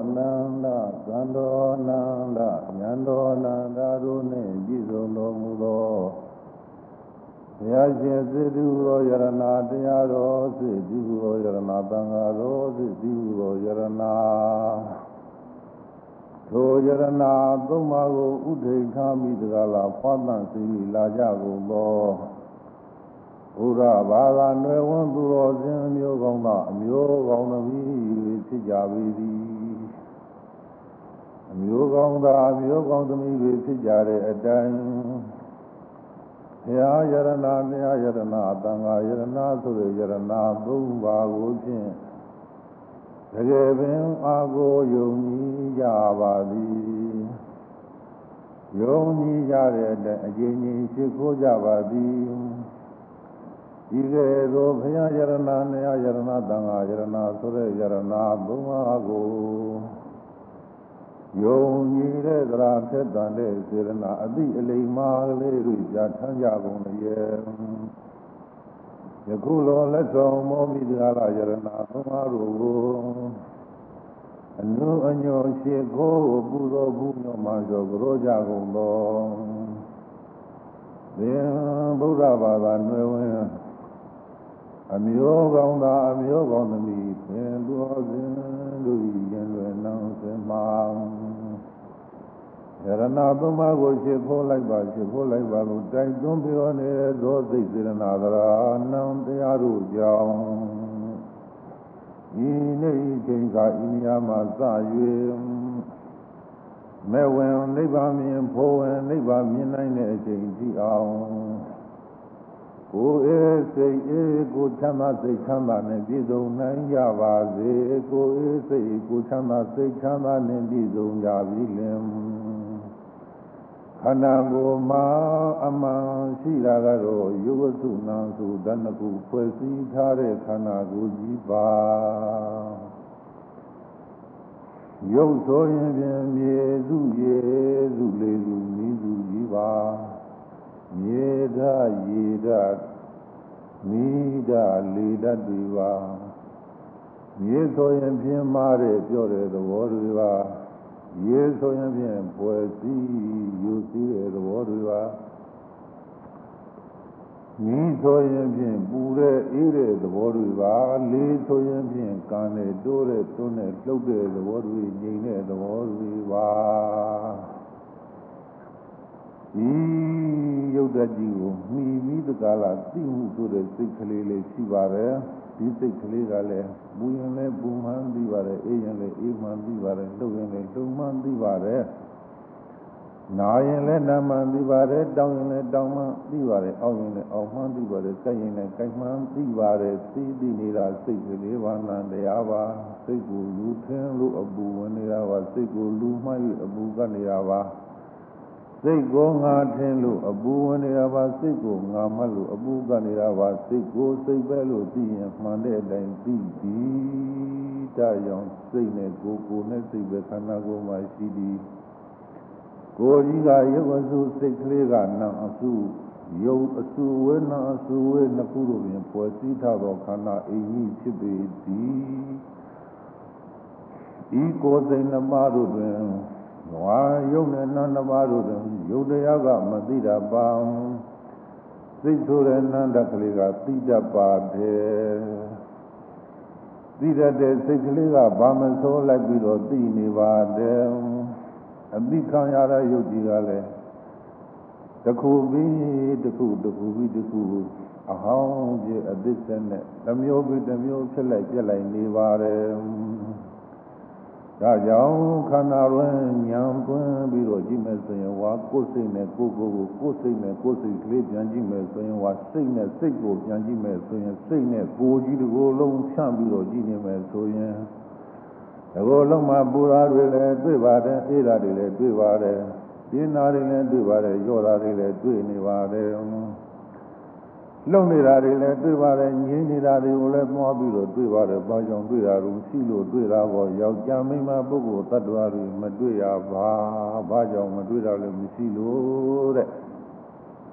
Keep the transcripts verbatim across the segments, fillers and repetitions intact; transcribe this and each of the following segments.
နန္ဒသံတော်နန္ဒဉာဏ်တော်နန္ဒတို့နှင့်ပြည့်စုံတော်မူသောဘုရားရှင်သစ္တုသောယရဏတရားတော်သစ္တုသောယရဏသံဃာတော်သစ္တုသောယရဏထိုယရဏသုံးပါးကိုဥဒိဋ္ဌာမိတကလာဖွားသန့်စေလာကြကုန်သောဘုရားဘာသာနွယ်ဝန်းသူတော်စင်အမျိုးကောင်းသောအမျိုးကောင်းသမီးဖြစ်ကြပေသည်အမျိုးကောင်းသောအမျိုးကောင်းသမီးတွေဖြစ်ကြတဲ့အတိုင်းဘုရားယရဏတရားယရဏသံဃာယရဏဆိုတဲ့ယရဏသုံးပါးကိုဖြင့်တကယ်ပင်အာကိုယုံကြည်ကြပါသည်ယုံကြည်ကြတဲ့အတိုင်းအကျဉ်းချင်းရှိခိုးကြပါသည်ဒီကဲ့သို့ဘုရားယရဏတရားယရဏသံဃာယရဏဆိုတဲ့ယရဏသုံးပါးကိုယုံကြည်တဲ့သရာထက်တန်တဲ့စေရနာအတိအလိမ္မာကလေးတွေပြဋ္ဌာန်းကြကုန်ရဲ့ယခုလောလက်ဆောင်မောမိသရာယရဏသုံးပါးတို့ကိုအနုအညောရှိခိုးပူဇော်မှုညောမှဆိုကြောကြကုန်သောသင်ဗုဒ္ဓဘာသာနွယ်ဝင်အမျိုးကောင်းသာအမျိုးကောင်းသမီးပင်သူတော်စင်တို့၏ရင်လွယ်နှောင်းစင်မှာယရဏသုံးပါးကိုရှိခိုးလိုက်ပါရှိခိုးလိုက်ပါလို့တိုက်တွန်းပြောနေသောသိစေရနာသရာနံတရားတို့ကြောင့်ဤနေ့ချိန်ကဤနေရာမှာစ၍မဲ့ဝင်နိဗ္ဗာန်မြင်ဖို့ဝင်နိဗ္ဗာန်မြင်နိုင်တဲ့အချိန်ကြည့်အောင်ကိုယ်အေးစိတ်အေးကိုချမ်းသာစိတ်ချမ်းသာနဲ့ပြည့်စုံနိုင်ကြပါစေကိုယ်အေးစိတ်ကိုချမ်းသာစိတ်ချမ်းသာနဲ့ပြည့်စုံကြပြီလင်ခန္ဓာကိုယ်မှာအမှန်ရှိတာကတော့ယုဝစုနံစုဓာတ်နှစ်ခုဖွဲ့စည်းထားတဲ့ခန္ဓာကိုယ်ကြီးပါရုပ်ဆိုရင်ဖြင့်မြေစုရေစုလေးစုမိစုကြီးပါမြေဓာတ်ရေဓာတ်မိဓာတ်လေဓာတ်တွေပါမြေဆိုရင်ဖြင့်မားတဲ့ပြောတဲ့သဘောတွေပါရေဆိုရင်ဖြင့်ပွဲစည်းယူစည်းတဲ့သဘောတွေပါမိဆိုရင်ဖြင့်ပူတဲ့အေးတဲ့သဘောတွေပါလေဆိုရင်ဖြင့်ကံနဲ့တိုးတဲ့တွန်းတဲ့လှုပ်တဲ့သဘောတွေငြိမ်တဲ့သဘောတွေပါဒီယုတ်တကြီးကိုမှီပြီးတကားလားသိမှုဆိုတဲ့စိတ်ကလေးလေးရှိပါတယ်ဒီစိတ်ကလေးကလည်းပူရင်လည်းပူမှန်းသိပါတယ်အေးရင်လည်းအေးမှန်းသိပါတယ်လှုပ်ရင်လည်းလှုပ်မှန်းသိပါတယ်နာရင်လည်းနာမှန်းသိပါတယ်တောင်းရင်လည်းတောင်းမှန်းသိပါတယ်အောက်ရင်လည်းအောက်မှန်းသိပါတယ်ကြိုက်ရင်လည်းကြိုက်မှန်းသိပါတယ်သိသိနေတာစိတ်ကလေးပါဏတရားပါစိတ်ကိုလူထင်းလို့အပူဝင်နေတာပါစိတ်ကိုလူမှတ်၍အပူကနေရပါစိတ်ကိုငါထင်းလို့အပူဝင်နေတာပါစိတ်ကိုငါမှတ်လို့အပူကနေရပါစိတ်ကိုစိတ်ပဲလို့သိရင်မှန်တဲ့အတိုင်းသိသည်တရောင်စိတ်နဲ့ကိုယ်ကိုယ်နဲ့စိတ်ပဲခန္ဓာကိုယ်မှာရှိသည်ကိုယ်ကြီးကရုပ်အစုစိတ်ကလေးကနာအစုရုပ်အစုဝေနာအစုဝေနှစ်ခုတို့ဖြင့်ဖွဲ့စည်းထားသောခန္ဓာအိမ်ကြီးဖြစ်ပေသည်ဤကိုယ်စိတ်နှပါးတို့တွင်ဝါယုတ်နဲ့နာနှစ်ပါးတို့တွင်ယုတ်တရားကမသိတာပါစိတ်ဆိုတဲ့နန္ဒကလေးကသိတတ်ပါတယ်သိတတ်တဲ့စိတ်ကလေးကဘာမဆိုးလိုက်ပြီးတော့သိနေပါတယ်အသိခံရတဲ့ယုတ်ကြီးကလည်းတစ်ခုပြီးတစ်ခုတစ်ခုပြီးတစ်ခုအဟောင်းပြအသစ်ဆက်နဲ့တစ်မျိုးပြီးတစ်မျိုးဖြစ်လိုက်ပြက်လိုက်နေပါတယ်ဒါကြောင့်ခန္ဓာတွင်ဉာဏ်သွင်းပြီးတော့ကြည့်မယ်ဆိုရင်ဝါကိုယ်စိတ်နဲ့ကိုယ်ကိုယ်ကိုကိုယ်စိတ်နဲ့ကိုယ်စိတ်ကလေးပြန်ကြည့်မယ်ဆိုရင်ဝါစိတ်နဲ့စိတ်ကိုပြန်ကြည့်မယ်ဆိုရင်စိတ်နဲ့ကိုယ်ကြီးတစ်ကိုယ်လုံးဖြန့်ပြီးတော့ကြည့်နေမယ်ဆိုရင်ဒီကိုယ်လုံးမှာပူရာတွေလည်းတွေ့ပါတယ်အေးတာတွေလည်းတွေ့ပါတယ်ပြင်းတာတွေလည်းတွေ့ပါတယ်ရော့တာတွေလည်းတွေ့နေပါတယ်လုံနေတာတွေလည်းတွေ့ပါတယ်ငြင်းနေတာတွေကိုလည်းသွားပြီးတော့တွေ့ပါတယ်ဘာကြောင့်တွေ့တာလို့ရှိလို့တွေ့တာပေါ့ယောက်ျားမိန်းမပုဂ္ဂိုလ်တ attva တွေမတွေ့ရပါဘာကြောင့်မတွေ့တာလဲမရှိလို့တဲ့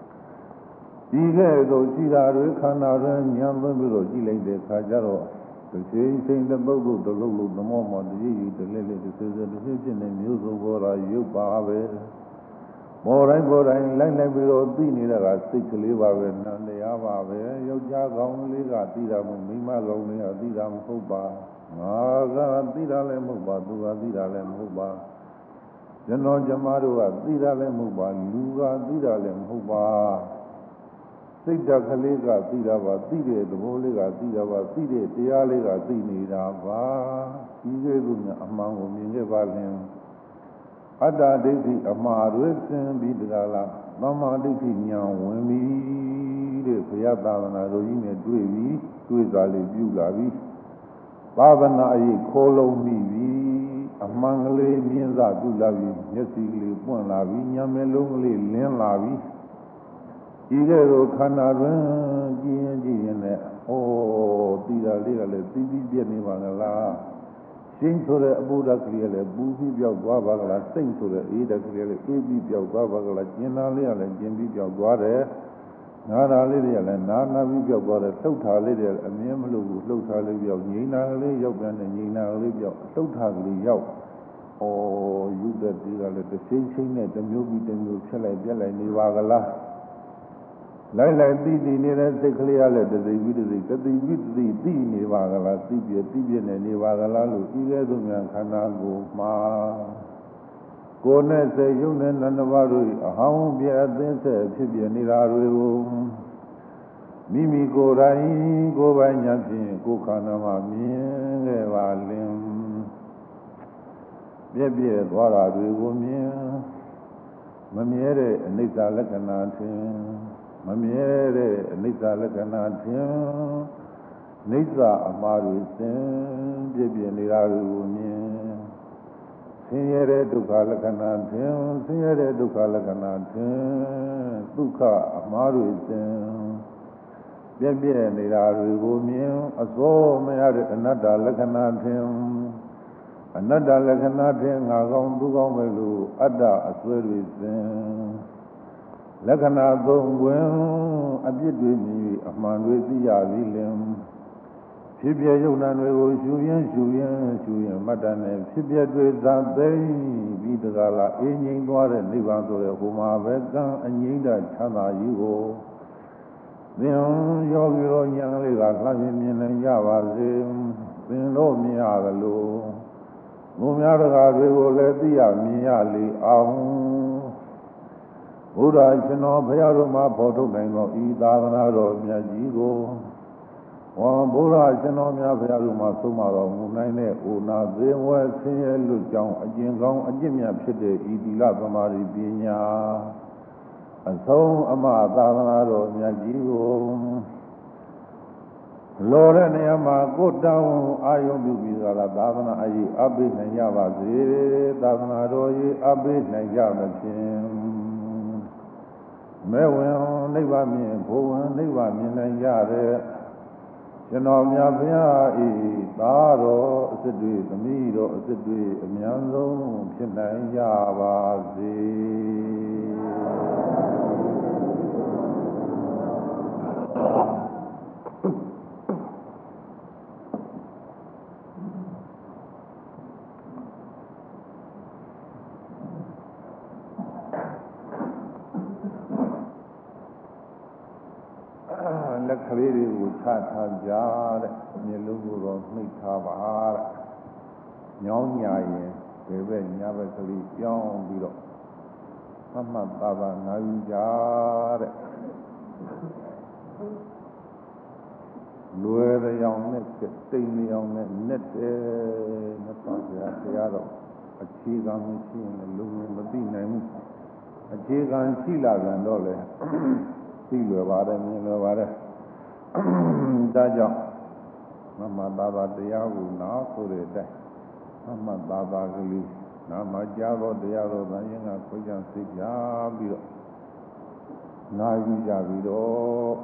ဒီကဲ့သို့ရှိတာတွေခန္ဓာတွင်ဉာဏ်သွင်းပြီးတော့ကြည့်လိုက်တဲ့အခါကျတော့ Saying saying the Bobo, the Lulu, the Momo, the Yi, the Lily, the Caesar, the Vision, and Muso, Gora, you Babe. More and more, and like we wrote Dini, that sick live and they are Babe, your Jag only got Didam, Mima only a Didam Hoba, Maga, Didalem Hoba, Dua Didalem Hoba, General Jamaru, Didalem Hoba, Luga, Didalem Hoba. Sita Kalega, Tidava, Tide, the Molega, Tidava, Tide, Tialega, Tinidava, Igezuna, among Minevalim, Ada Desi, Amaru, Bidala, Mama Desi, Yan, Wemi, the Fiatana, Roine, Dwevi, Twizali, Bulavi, Babana, Kolo, Mivi, among Le, Mienza, Bulavi, Yesili, Puanavi, Yamelongli, Len Lavi. Ego Canara, Gian, oh, Tida Lila, Tibi Bianivangala, sing to the Buddha clearly, Bubi Biagwabala, sing to the Ida clearly, Ebi Biagwabala, Generally, and Jimbi Biagware, Nara Lydia, and Nana Biagwara, Sota Lydia, and Yamalu, Sota Lydia, Yina Lyogan, and Yina Libya, Sota Lyo. Oh, you that Tida, the same at the movie, the Musella, Bella, Nivagala. Like like the nearest the clear letter, they will the with the Nivagala, Tibia, Tibian, and Nivagala, Igadum, Canago, Ma. Gone say, you and Navaru, how be at this, Tibia, Niraru. Mimi go Rai, go by Yapi, go Canama, Valim. Baby, what are we going? Mamiere, and Nita Lacanati. Mamiere, Nisa Lacanatim, Nisa Amaru Sin, Jibi and Niraru, Signere Duka Lacanatim, Signere Duka Lacanatim, Duka Amaru Sin, Jibi and Niraru, a soul may add another Lacanatim, another Lacanatim, Agam Dugamelu, Ada, a swear sin. Lakana don't well, a bit with me, a man with the Yavilim. Fibia Yunan will Julian, Julian, Julian, Madame, Fibia with that day, be the gala, any water, Nivan to the Huma Vega, and Yinda Chana Yugo. Then Yogi young Liga, Lavin and Yavazim, then no Mialo. No matter we will let the Amiali out. Buddha Chino Payaruma Poto Mango, Idana Miajigo. One Buddha Chino Payaruma Sumaro, Munane, Una, they were saying, Lujang, a Jingong, a Jimia Pite, Idila Pamari Pina. And so Ama Dana Miajigo. Lord and Yama, go down, I am Bibizala, Dana, I Abid and Yavazi, Dana Roy, Abid and Yavazim. Mewan, never mean, Bowen, never mean, and Yare. Genomia Via, Taro, Sidri, the Mido, Sidri, Mianzo, China, Yavazi. Clearly, we can't have Jar, Nilugo, Nikabar, Young Yaye, Bebe, Yavakali, Young Bido, Mama Baba, Navijar, Lure Young Net, Sting Young Net, Natasha, a Chigan machine, a Lumen Medina, a Chigan Sila and Dole, Silo Vada, Milo Vada. Daja Mama Baba Diago now for the day. Mama Baba Gili, Nama Javo Diago, Nayana Koyan Sijabi, Navi Javido.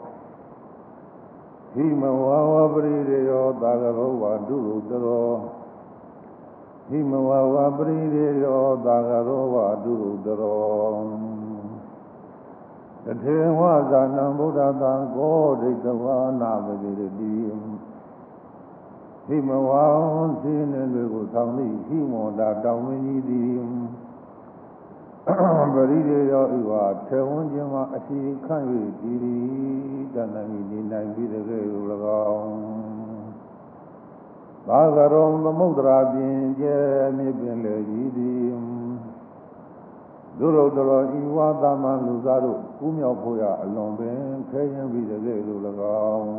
Himawa Bridio, Dagarova, Duro, Himawa Bridio, Dagarova, Duro. The day was a number of God, it's the one of the ဟိမဝံစင်းနေတွေကိုဆောင်သည့်ဟိမောတာတောင်မင်းကြီးသည်ပရိဒေရောဤဝါထေဝန်းခြင်းမှာအစီခန့်၍တည်တည်တဏ္ဍမီနေနိုင်ပြီးတဲ့ကဲ့သို့၎င်းသာဂရုံသမုဒ္ဒရာပြင်ကျဲမြစ်ပင်လေကြီးသည်ဒုရဒရောဤဝါသမန်လူသားတို့ကူးမြောက်ဖို့ရအလွန်ပင်ခဲရင်ပြီးတဲ့ကဲ့သို့၎င်း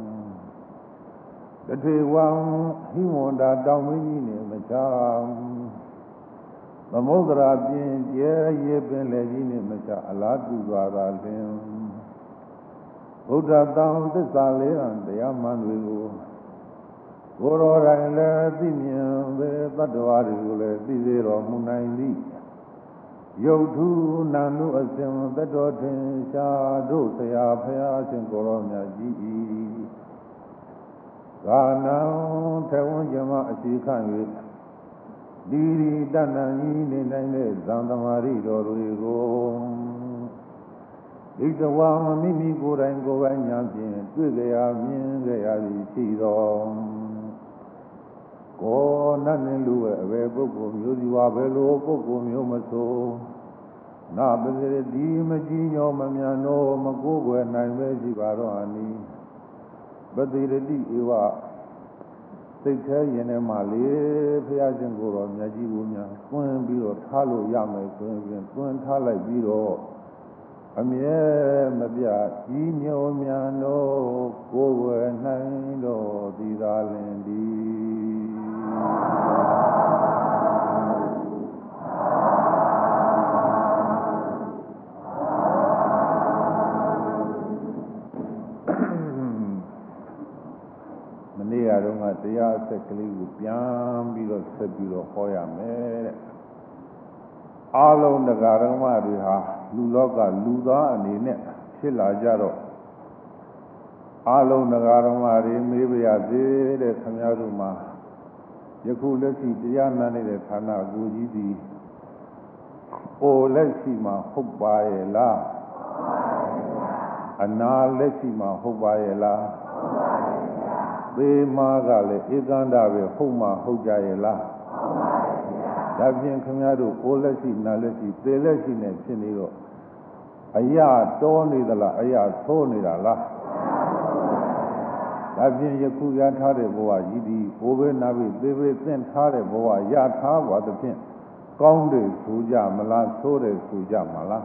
တထေဝံဟိမောတာတောင်မင်းကြီးနေမချမ်းသမုဒ္ဒရာပြင်ကျဲရေပင်လေကြီးနေမချအလားတူစွာသာလင်ဘုဒ္ဓတံသစ္စာလေးရန်တရားမှန်တွေကိုကိုယ်တော်တိုင်လည်းသိမြင်ပဲတတ္တဝါတွေကိုလည်းသိစေတော်မူနိုင်သည်ယုတ်ထုနာနုအစဉ်တတ္တောထင်ရှားတို့ဆရာဖရာရှင်ကိုယ်တော်မြတ်ကြီး၏ကာနံထေဝံဇမအစီခန့်၍ဒီရီတဏ္ဍကြီးနေနိုင်တဲ့ဇံသမာဓိတော်တွေကိုဣဇဝါမိမိကိုယ်တိုင်ကိုယ်ပိုင်ဉာဏ်ဖြင့်တွေ့ကြရမြင်ကြရသည်ရှိတော်ကိုယ်နတ်နှင့်လူရဲ့အဘယ်ပုဂ္ဂိုလ်မျိုးစီဝါဘယ်လိုပုဂ္ဂိုလ်မျိုးမဆိုနာပစေဒီမကြီးညောမမြန်တော့မကိုးကွယ်နိုင်ပဲရှိပါတော့အနီးပတိရတိဧဝစိတ်แท้ရင်ထဲမှာလေဘုရားရှင်ကိုယ်တော်မြတ်ကြီးကိုများတွန်းပြီးတော့ထားလို့ရမယ်ဆိုရင်တွန်းထားလိုက်ပြီးတော့အမြဲမပြကြီးညိုမြန်တော့ကိုယ်ဝယ်နိုင်တော့ဒီသာလင်ဒီမနေ့ကတော့ကတရားအဆက်ကလေးကိုပြန်ပြီးတော့ဆက်ပြီးတော့ဟောရမယ်တဲ့အားလုံးတရားဓမ္မတွေဟာလူလောကလူသားအနေနဲ့ဖြစ်လာကြတော့အားလုံးတရားဓမ္မတွေမေးပါရသေးတဲ့ခင်ဗျားတို့မှာယခုလက်ရှိတရားနာနေတဲ့ဌာနကိုကြီးသည်အိုလက်ရှိမှာဟုတ်ပါရဲ့လားအနာလက်ရှိမှာဟုတ်ပါရဲ့လားသေမာကလည်းဧကန္တပဲဟုတ်မှဟုတ်ကြရဲ့လားဒါဖြင့်ခင်ဗျားတို့ကိုယ်လက်ရှိနာလက်ရှိသေလက်ရှိနဲ့ဖြစ်နေတော့အရာတောနေသလားအရာသိုးနေတာလားဒါဖြင့်ယခုရထားတဲ့ဘဝကြီးဒီဘိုးဘေးနာပြီးသေဘေးသင်ထားတဲ့ဘဝရထားပါသဖြင့်ကောင်းတယ်ဆိုကြမလားသိုးတယ်ဆိုကြမလား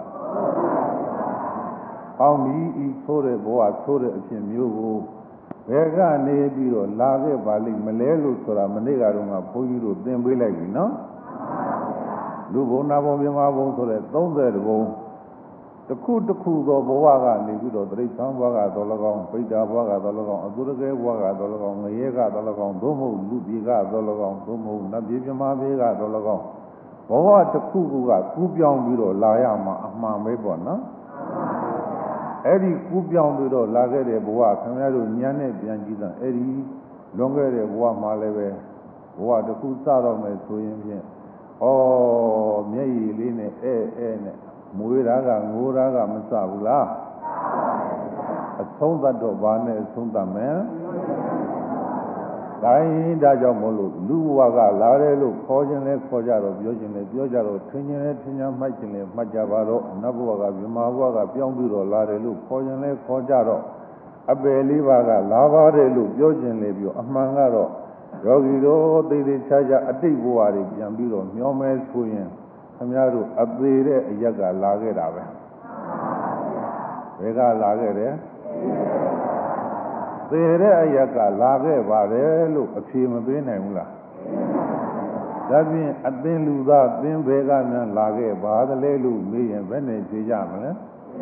ကောင်းပြီဤသိုးတဲ့ဘဝသိုးတဲ့အဖြစ်မျိုးကိုဘယ်ကနေပြီးတော့လာခဲ့ပါလိမ့်မလဲလို့ဆိုတာမနေ့ကတော့ကဘုန်းကြီးတို့သင်ပေးလိုက်ပြီနော်လူဘုံနာဘုံမြမဘုံဆိုတဲ့သုံးဆယ်ဘုံတစ်ခုတစ်ခုသောဘဝကနေပြီးတော့တိရစ္ဆာန်ဘဝကတော့၎င်းပိဋကဘဝကတော့၎င်းအသုရကေဘဝကတော့၎င်းငရဲကတော့၎င်းသို့မဟုတ်လူပြေကတော့၎င်းသို့မဟုတ်နတ်ပြေမြမပြေကတော့၎င်းဘဝတစ်ခုခုကကူးပြောင်းပြီးတော့လာရမှာအမှန်ပဲပေါ့နော်အဲ့ဒီကူးပြောင်းပြီးတော့လာခဲ့တဲ့ဘဝခင်ဗျားတို့ဉာဏ်နဲ့ပြန်ကြည့်တာအဲ့ဒီလွန်ခဲ့တဲ့ဘဝမှာလည်းပဲဘဝတစ်ခုစတော့မယ်ဆိုရင်ဖြင့်ဩမျက်ရည်လေးနဲ့အဲအဲနဲ့မွေးတာကငိုတာကမစဘူးလားအဆုံးသတ်တော့ဘာနဲ့အဆုံးသတ်မယ်ဒါရင်ဒါကြောင့်မို့လို့လူဘဝကလာတယ်လို့ခေါ်ခြင်းလဲခေါ်ကြတော့ပြောခြင်းလဲပြောကြတော့ထင်ခြင်းလဲထင်ကြမှတ်ခြင်းလဲမှတ်ကြပါတော့နတ်ဘဝကမြမဘဝကပြောင်းပြီးတော့လာတယ်လို့ခေါ်ခြင်းလဲခေါ်ကြတော့အပယ်လေးပါးကလာပါတယ်လို့ပြောခြင်းလဲပြောအမှန်ကတော့ယောဂီတို့သိသိချာချာအတိတ်ဘဝတွေပြန်ပြီးတော့မျောမဲဆိုရင်ခင်ဗျားတို့အသေးတဲ့အရက်ကလာခဲ့တာပဲဘယ်ကလာခဲ့တယ်သေတဲ့အရက်ကလာခဲ့ပါတယ်လို့အဖြေမပေးနိုင်ဘူးလားဒါဖြင့်အသင်လူသားသင်ဘယ်ကများလာခဲ့ပါသလဲလို့မေးရင်ဘယ်နဲ့ဖြေကြမလဲ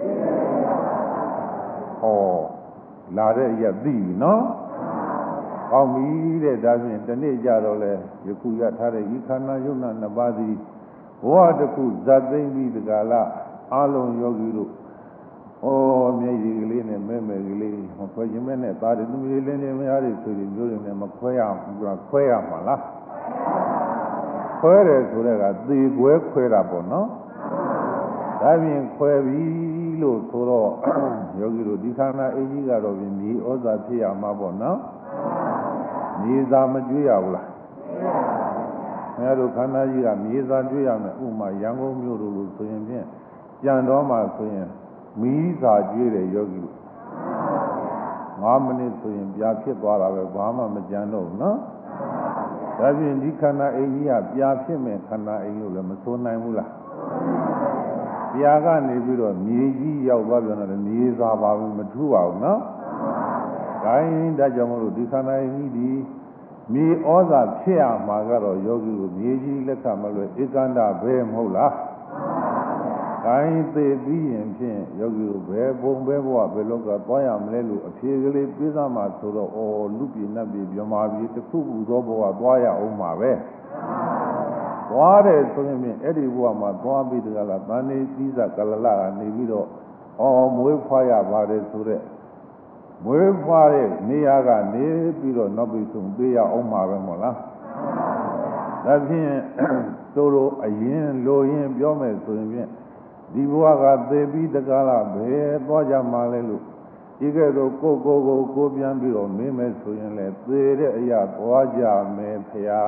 ဟောလာတဲ့အရက်သိပြီနော်ကောင်းပြီတဲ့ဒါဖြင့်ဒီနေ့ကြတော့လေယခုရထားတဲ့ဤခန္ဓာယုံနာနှစ်ပါးသည်ဘဝတစ်ခုဇတ်သိမ့်ပြီးဒီကလာအလုံးယောဂီတို့ဩမျက်ရည်ကလေးနဲ့မဲမဲကလေးမခွဲခြင်းမဲနဲ့သားတွေသူမျိုးလေးနဲ့မရတဲ့ဆိုပြီးမျိုးတွေနဲ့မခွဲရဘူးလားခွဲရမှာလားခွဲတယ်ဆိုတဲ့ကသေခွဲခွဲတာပေါ့နော်ဒါဖြင့်ခွဲပြီလို့ဆိုတော့ယောဂီတို့ဒီခန္ဓာအကြီးကတော့ပြင်မြေဩဇာဖြစ်ရမှာပေါ့နော်မြေစာမကျွေးရဘူးလားခင်ဗျားတို့ခန္ဓာကြီးကမြေစာကျွေးရမယ်ဥမာရန်ကုန်မြို့တို့လို့ဆိုရင်ဖြင့်ကြံတော်မှာဆိုရင်မီးစာကျွေးတယ်ယောဂီတို့ငါးမိနစ်ဆိုရင်ပြာဖြစ်သွားတာပဲဘာမှမကြံတော့ဘူးနော်ဒါဖြင့်ဒီခန္ဓာအိမ်ကြီးကပြာဖြစ်မဲ့ခန္ဓာအိမ်လို့လည်းမဆိုနိုင်ဘူးလားပြာကနေပြီးတော့မြေကြီးရောက်သွားပြန်တော့မြေစာပါဘူးမထူးပါဘူးနော်ဒါရင်ဒါကြောင့်မလို့ဒီခန္ဓာအိမ်ကြီးဒီမြေဩဇာဖြစ်ရမှာကတော့ယောဂီတို့မြေကြီးလက်ခံမလို့ဧကန္တပဲမဟုတ်လားဒါရင်သိပြီးရင်ဖြင့်ယောဂီတို့ဘယ်ပုံပဲဘဝဘယ်လောကသွားရမလဲလို့အဖြေကလေးပြေးစားမှဆိုတော့ဩလူပြည်နတ်ပြည်မြမာပြည်တစ်ခုခုသောဘဝသွားရအောင်မှာပဲသွားတယ်ဆိုရင်ဖြင့်အဲ့ဒီဘဝမှာသွားပြီးတကလားတန်နေသီးစားကလလကနေပြီးတော့ဩမွေးဖွားရပါတယ်ဆိုတဲ့မွေးဖွားတဲ့နေရာကနေပြီးတော့နောက်ပြီးဆုံးပေးရအောင်မှာပဲမဟုတ်လားဒါဖြင့်တို့တို့အရင်လိုရင်ပြောမယ်ဆိုရင်ဖြင့်ဒီဘဝကသေပြီးတကားလားဘယ်သွားကြမှာလဲလို့ဒီကဲ့သို့ကိုကိုကိုကိုပြန်ပြီးတော့မင်းမယ်ဆိုရင်လေသေတဲ့အရာသွားကြမယ်ဖရာ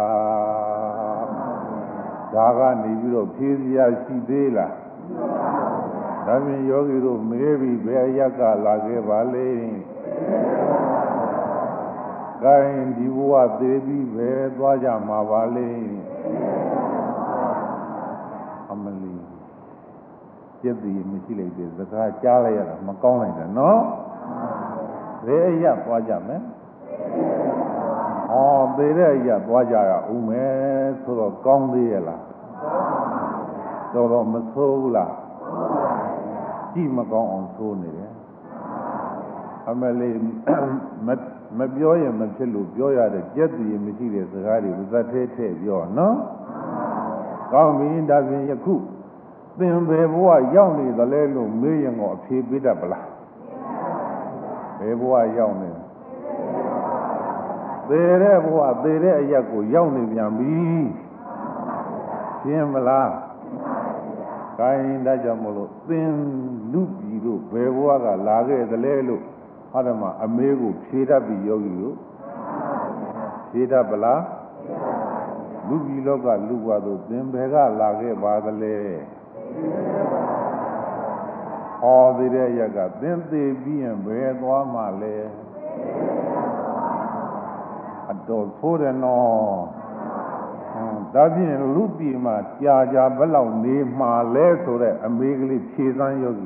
ဒါကနေပြီးတော့ဖြေစရာရှိသေးလားဒါဖြင့်ယောဂီတို့မေးပြီးဘယ်အရကလာခဲ့ပါလဲကိုင်းဒီဘဝသေပြီးဘယ်သွားကြမှာပါလဲအမလီကျက်တည်မရှိလိုက်တဲ့စကားကြားလိုက်ရတာမကောင်းလိုက်တာနော်ဘယ်အရာသွားကြမယ်ဩသေတဲ့အရာသွားကြရဦးမယ်ဆိုတော့ကောင်းသေးရဲ့လားတော်တော်မဆိုးဘူးလားကြည့်မကောင်းအောင်ဆိုးနေတယ်အမလေးမပြောရင်မဖြစ်လို့ပြောရတဲ့ကြက်တည်မရှိတဲ့စကားတွေသတ်ထဲထဲပြောနော်ကောင်းပြီဒါဖြင့်ယခုသင်ဘယ်ဘဝရောက်နေသလဲလို့မေးရင်တော့အဖြေပေးတတ်ပလားဘယ်ဘဝရောက်နေသေတဲ့ဘဝသေတဲ့အရက်ကိုရောက်နေပြန်ပြီရှင်းမလားကိုင်းဒါကြောင့်မလို့သင်လူပြည်တို့ဘယ်ဘဝကလာခဲ့သလဲလို့ဟာဓမ္မအမေးကိုဖြေတတ်ပြီယောဂီတို့ဖြေတတ်ပလားလူပြည်လောကလူဘဝတို့သင်ဘယ်ကလာခဲ့ပါသလဲဟောသေးတဲ့ရက်ကသင်သေးပြီးရင်ဘယ်သွားမှလဲအတော်ဆိုးတယ်နော်ဒါဖြင့်လူပြည်မှာကြာကြာဘယ်လောက်နေမှလဲဆိုတဲ့အမေကလေးဖြေစမ်းယောဂီ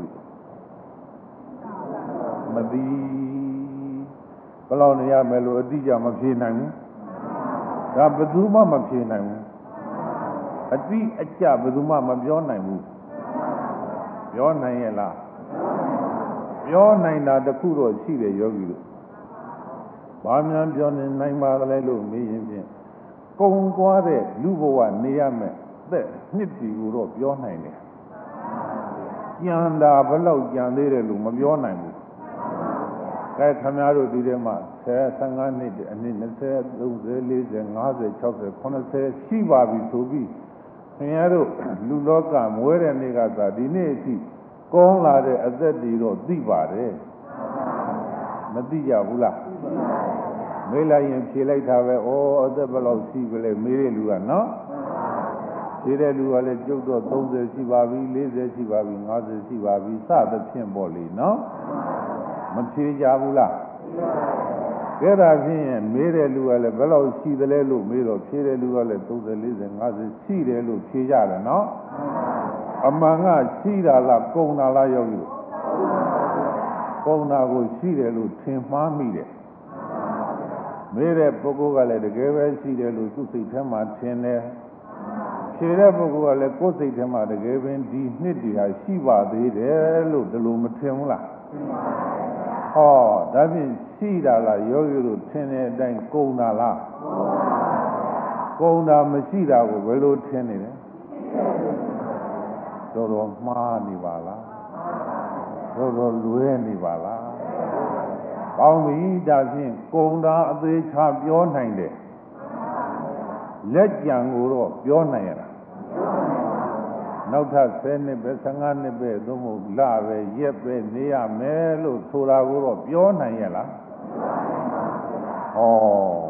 မသိဘယ်လောက်နေရမယ်လို့အတိအကျမဖြေနိုင်ဘူးဒါဘယ်သူမှမဖြေနိုင်ဘူးအတိအကျဘယ်သူမှမပြောနိုင်ဘူးပြောနိုင်ရဲ့လားပြောနိုင်တာတခုတော့ရှိတယ်ယောဂီတို့ဘာများပြောနေနိုင်ပါသလဲလို့မေးရင်ဖြင့်ကုံသွားတဲ့လူဘဝနေရမယ်သက်နှစ်တီကိုတော့ပြောနိုင်တယ်ကြံတာဘယ်လောက်ကြံသေးတယ်လို့မပြောနိုင်ဘူးကဲခင်ဗျားတို့ဒီထဲမှာဆယ် ဆယ့်ငါးနှစ်အနှစ်၂၀ ၃၀ ၄၀ ၅၀ ၆၀ ၇၀ရှိပါပြီဆိုပြီးခင်ဗျားတို့လူလောကမွဲတဲ့နေ့ကသာဒီနေ့အထိကောင်းလာတဲ့အသက်တွေတော့သိပါတယ်မသိကြဘူးလားမေးလိုက်ရင်ဖြေလိုက်တာပဲဩအသက်ဘယ်လောက်ရှိပြီလဲမေးတဲ့လူကနော်ဖြေတဲ့လူကလည်းကျုပ်တော့၃၀ရှိပါပြီ၄၀ရှိပါပြီ၅၀ရှိပါပြီစသဖြင့်ပေါ့လေနော်မဖြေကြဘူးလားကဲဒါဖြင့်မေးတဲ့လူကလည်းဘယ်လောက်ရှိသလဲလို့မေးတော့ဖြေတဲ့လူကလည်း၃၀ ၄၀ ၅၀ရှိတယ်လို့ဖြေကြတယ်နော်အမှန်ကရှိတာလားကုန်တာလားယောဂီကုန်တာကိုရှိတယ်လို့ထင်မှားမိတယ်မေးတဲ့ပုဂ္ဂိုလ်ကလည်းတကယ်ပဲရှိတယ်လို့သူ့စိတ်ထဲမှာထင်တယ်ဖြေတဲ့ပုဂ္ဂိုလ်ကလည်းကိုယ်စိတ်ထဲမှာတကယ်ပင်ဒီနှစ်တည်းဟာရှိပါသေးတယ်လို့ဒီလိုမထင်ဘူးလားဟောဒါဖြင့်ရှိတာလားယောဂီတို့ထင်တဲ့အတိုင်းကုန်တာလားကုန်တာမရှိတာကိုဘယ်လိုထင်နေလဲတော်တော်မှားနေပါလားတော်တော်လွဲနေပါလားကောင်းပြီဒါဖြင့်ကုန်တာအသေးချာပြောနိုင်တယ်လက်ကြံကိုတော့ပြောနိုင်ရတာနောက်ထပ်ဆယ်နှစ်ပဲဆယ့်ငါးနှစ်ပဲသို့မဟုတ်လပဲရက်ပဲနေရမယ်လို့ဆိုတာကိုတော့ပြောနိုင်ရလားဩ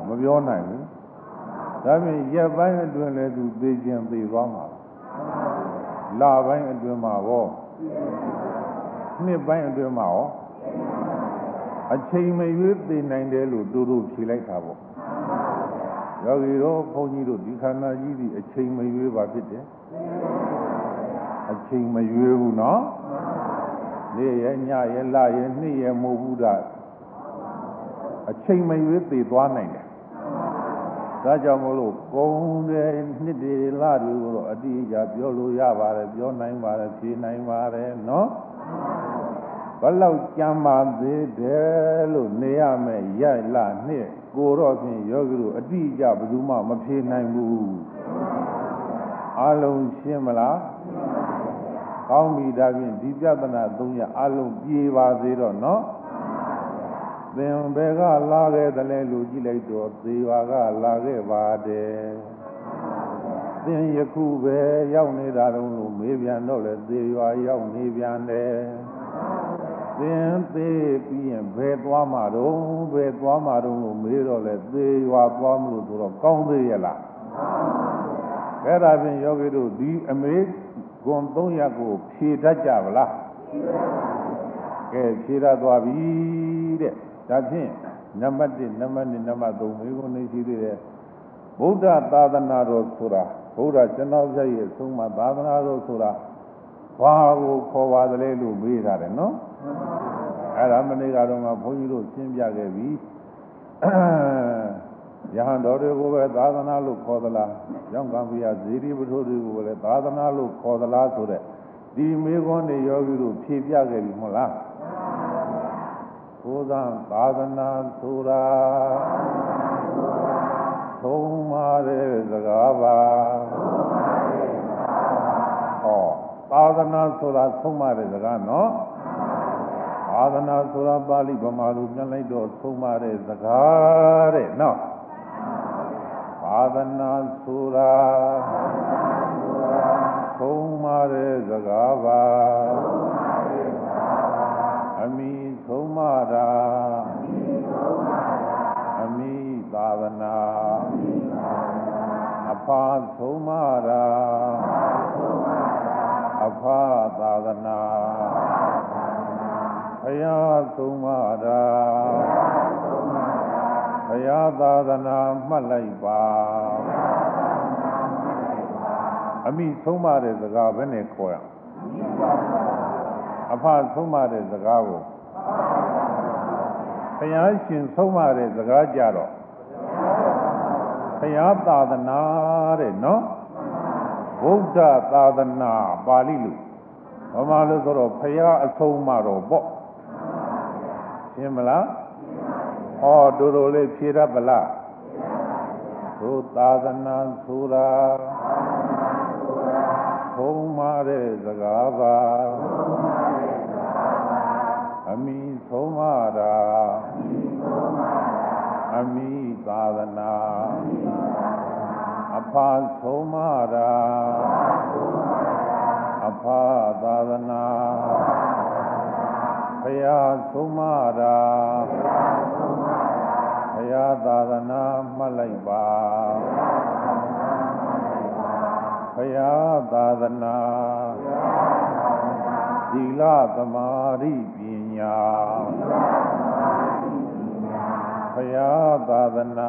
မပြောနိုင်ဘူးဒါဖြင့်ရက်ပိုင်းအတွင်းလည်းသူသိခြင်းသိသွားမှာလပိုင်းအတွင်းမှာရောနှစ်ပိုင်းအတွင်းမှာရောအချိန်မရွေးသိနိုင်တယ်လို့တူတူဖြေလိုက်တာပေါ့ယောဂီတို့ဘုန်းကြီးတို့ဒီခန္ဓာကြီးဒီအချိန်မရွေးပါဖြစ်တယ်အချိန်မရွေးဘူးနော်နေ့ရက်ညရက်လရက်နှစ်ရက်မဟုတ်ဘူးဒါအချိန်မရွေးသိသွားနိုင်တယ်ဒါကြောင့်မို့လို့ကုန်းတဲ့နှစ်တွေလတွေကိုတော့အတိအကျပြောလို့ရပါတယ်ပြောနိုင်ပါတယ်ဖြေနိုင်ပါတယ်နော်ဘလောက်ကြမ်းပါသေးတယ်လို့နေရမယ်ရိုက်လာနှစ်ကိုတော့ဖြင့်ယောဂီတို့အတိအကျဘယ်သူမှမဖြေနိုင်ဘူးအလုံးရှင်းမလားကောင်းပြီဒါဖြင့်ဒီပြဿနာသုံးရအလုံးပြေပါသေးတော့နော်သင်ဘယ်ကလာခဲ့တယ်လဲလို့ကြည့်လိုက်တော့သေဝါကလာခဲ့ပါတယ်သင်ယခုပဲရောက်နေတာတုန်းလို့မေးပြန်တော့လေသေဝါရောက်နေပြန်တယ်သင်သေးပြီးရင်ဘယ်သွားမှာတော့ဘယ်သွားမှာတော့လို့မေးတော့လေသေဝါသွားမလို့ဆိုတော့ကောင်းသေးရဲ့လားအဲ့ဒါဖြင့်ယောဂီတို့ဒီအမေဂွန်သုံးရပ်ကိုဖြေတတ်ကြဗလားကဲဖြေတတ်သွားပြီတဲ့ဒါဖြင့်နံပါတ်oneနံပါတ်twoနံပါတ်threeမိဂုဏ်နေရှိသေးတယ်ဗုဒ္ဓသာသနာတော်ဆိုတာဗုဒ္ဓကျွန်တော်ပြည့်ရဲ့ဆုံးမသာသနာတော်ဆိုတာဘာကိုခေါ်ပါသလဲလို့မေးထားတယ်နော်အဲ့ဒါမနေ့ကတော့မှဘုန်းကြီးတို့ရှင်းပြခဲ့ပြီယဟန်တော်တွေကိုပဲသာသနာလို့ခေါ်သလားကျောင်းကံပြဇေဒီပထိုးတွေကိုလည်းသာသနာလို့ခေါ်သလားဆိုတဲ့ဒီမေခွန်းတွေယောဂီတို့ဖြေပြခဲ့ပြီမဟုတ်လားဘုရားသာသနာဆိုတာသုံးပါးတဲ့စကားပါဟောသာသနာဆိုတာသုံးပါးတဲ့စကားနော်သာသနာဆိုတာပါဠိဗမာလိုပြန်လိုက်တော့သုံးပါးတဲ့စကားတဲ့နော်သာသနာဆိုတာသုံးပါးတဲ့စကားပါအမိဆုံးမတာအမိသာသနာအဖဆုံးမတာအဖသာသနာဘုရားဆုံးမတာဘုရားသာသနာမှတ်လိုက်ပါအမိဆုံးမတဲ့စကားဘယ်နဲ့ခေါ်ရအဖဆုံးမတဲ့စကားကိုဘုရားရှင်ဆုံးမတဲ့စကားကြတော့ဘုရားသာသနာတဲ့နော်ဗုဒ္ဓသာသနာပါဠိလိုဗမာလိုဆိုတော့ဘုရားအဆုံးမတော်ပေါ့ရှင်းမလားဟောတို့တို့လေးဖြေရပလားသို့သာသနာဆိုတာဆုံးမတဲ့စကားပါအမိဆုံးမတာအမိသာသနာအဖဆုံးမတာအဖသာသနာဘုရားဆုံးမတာဘုရားသာသနာမှတ်လိုက်ပါဘုရားသာသနာသီလသမာဓိပညာဘုရားသာသနာ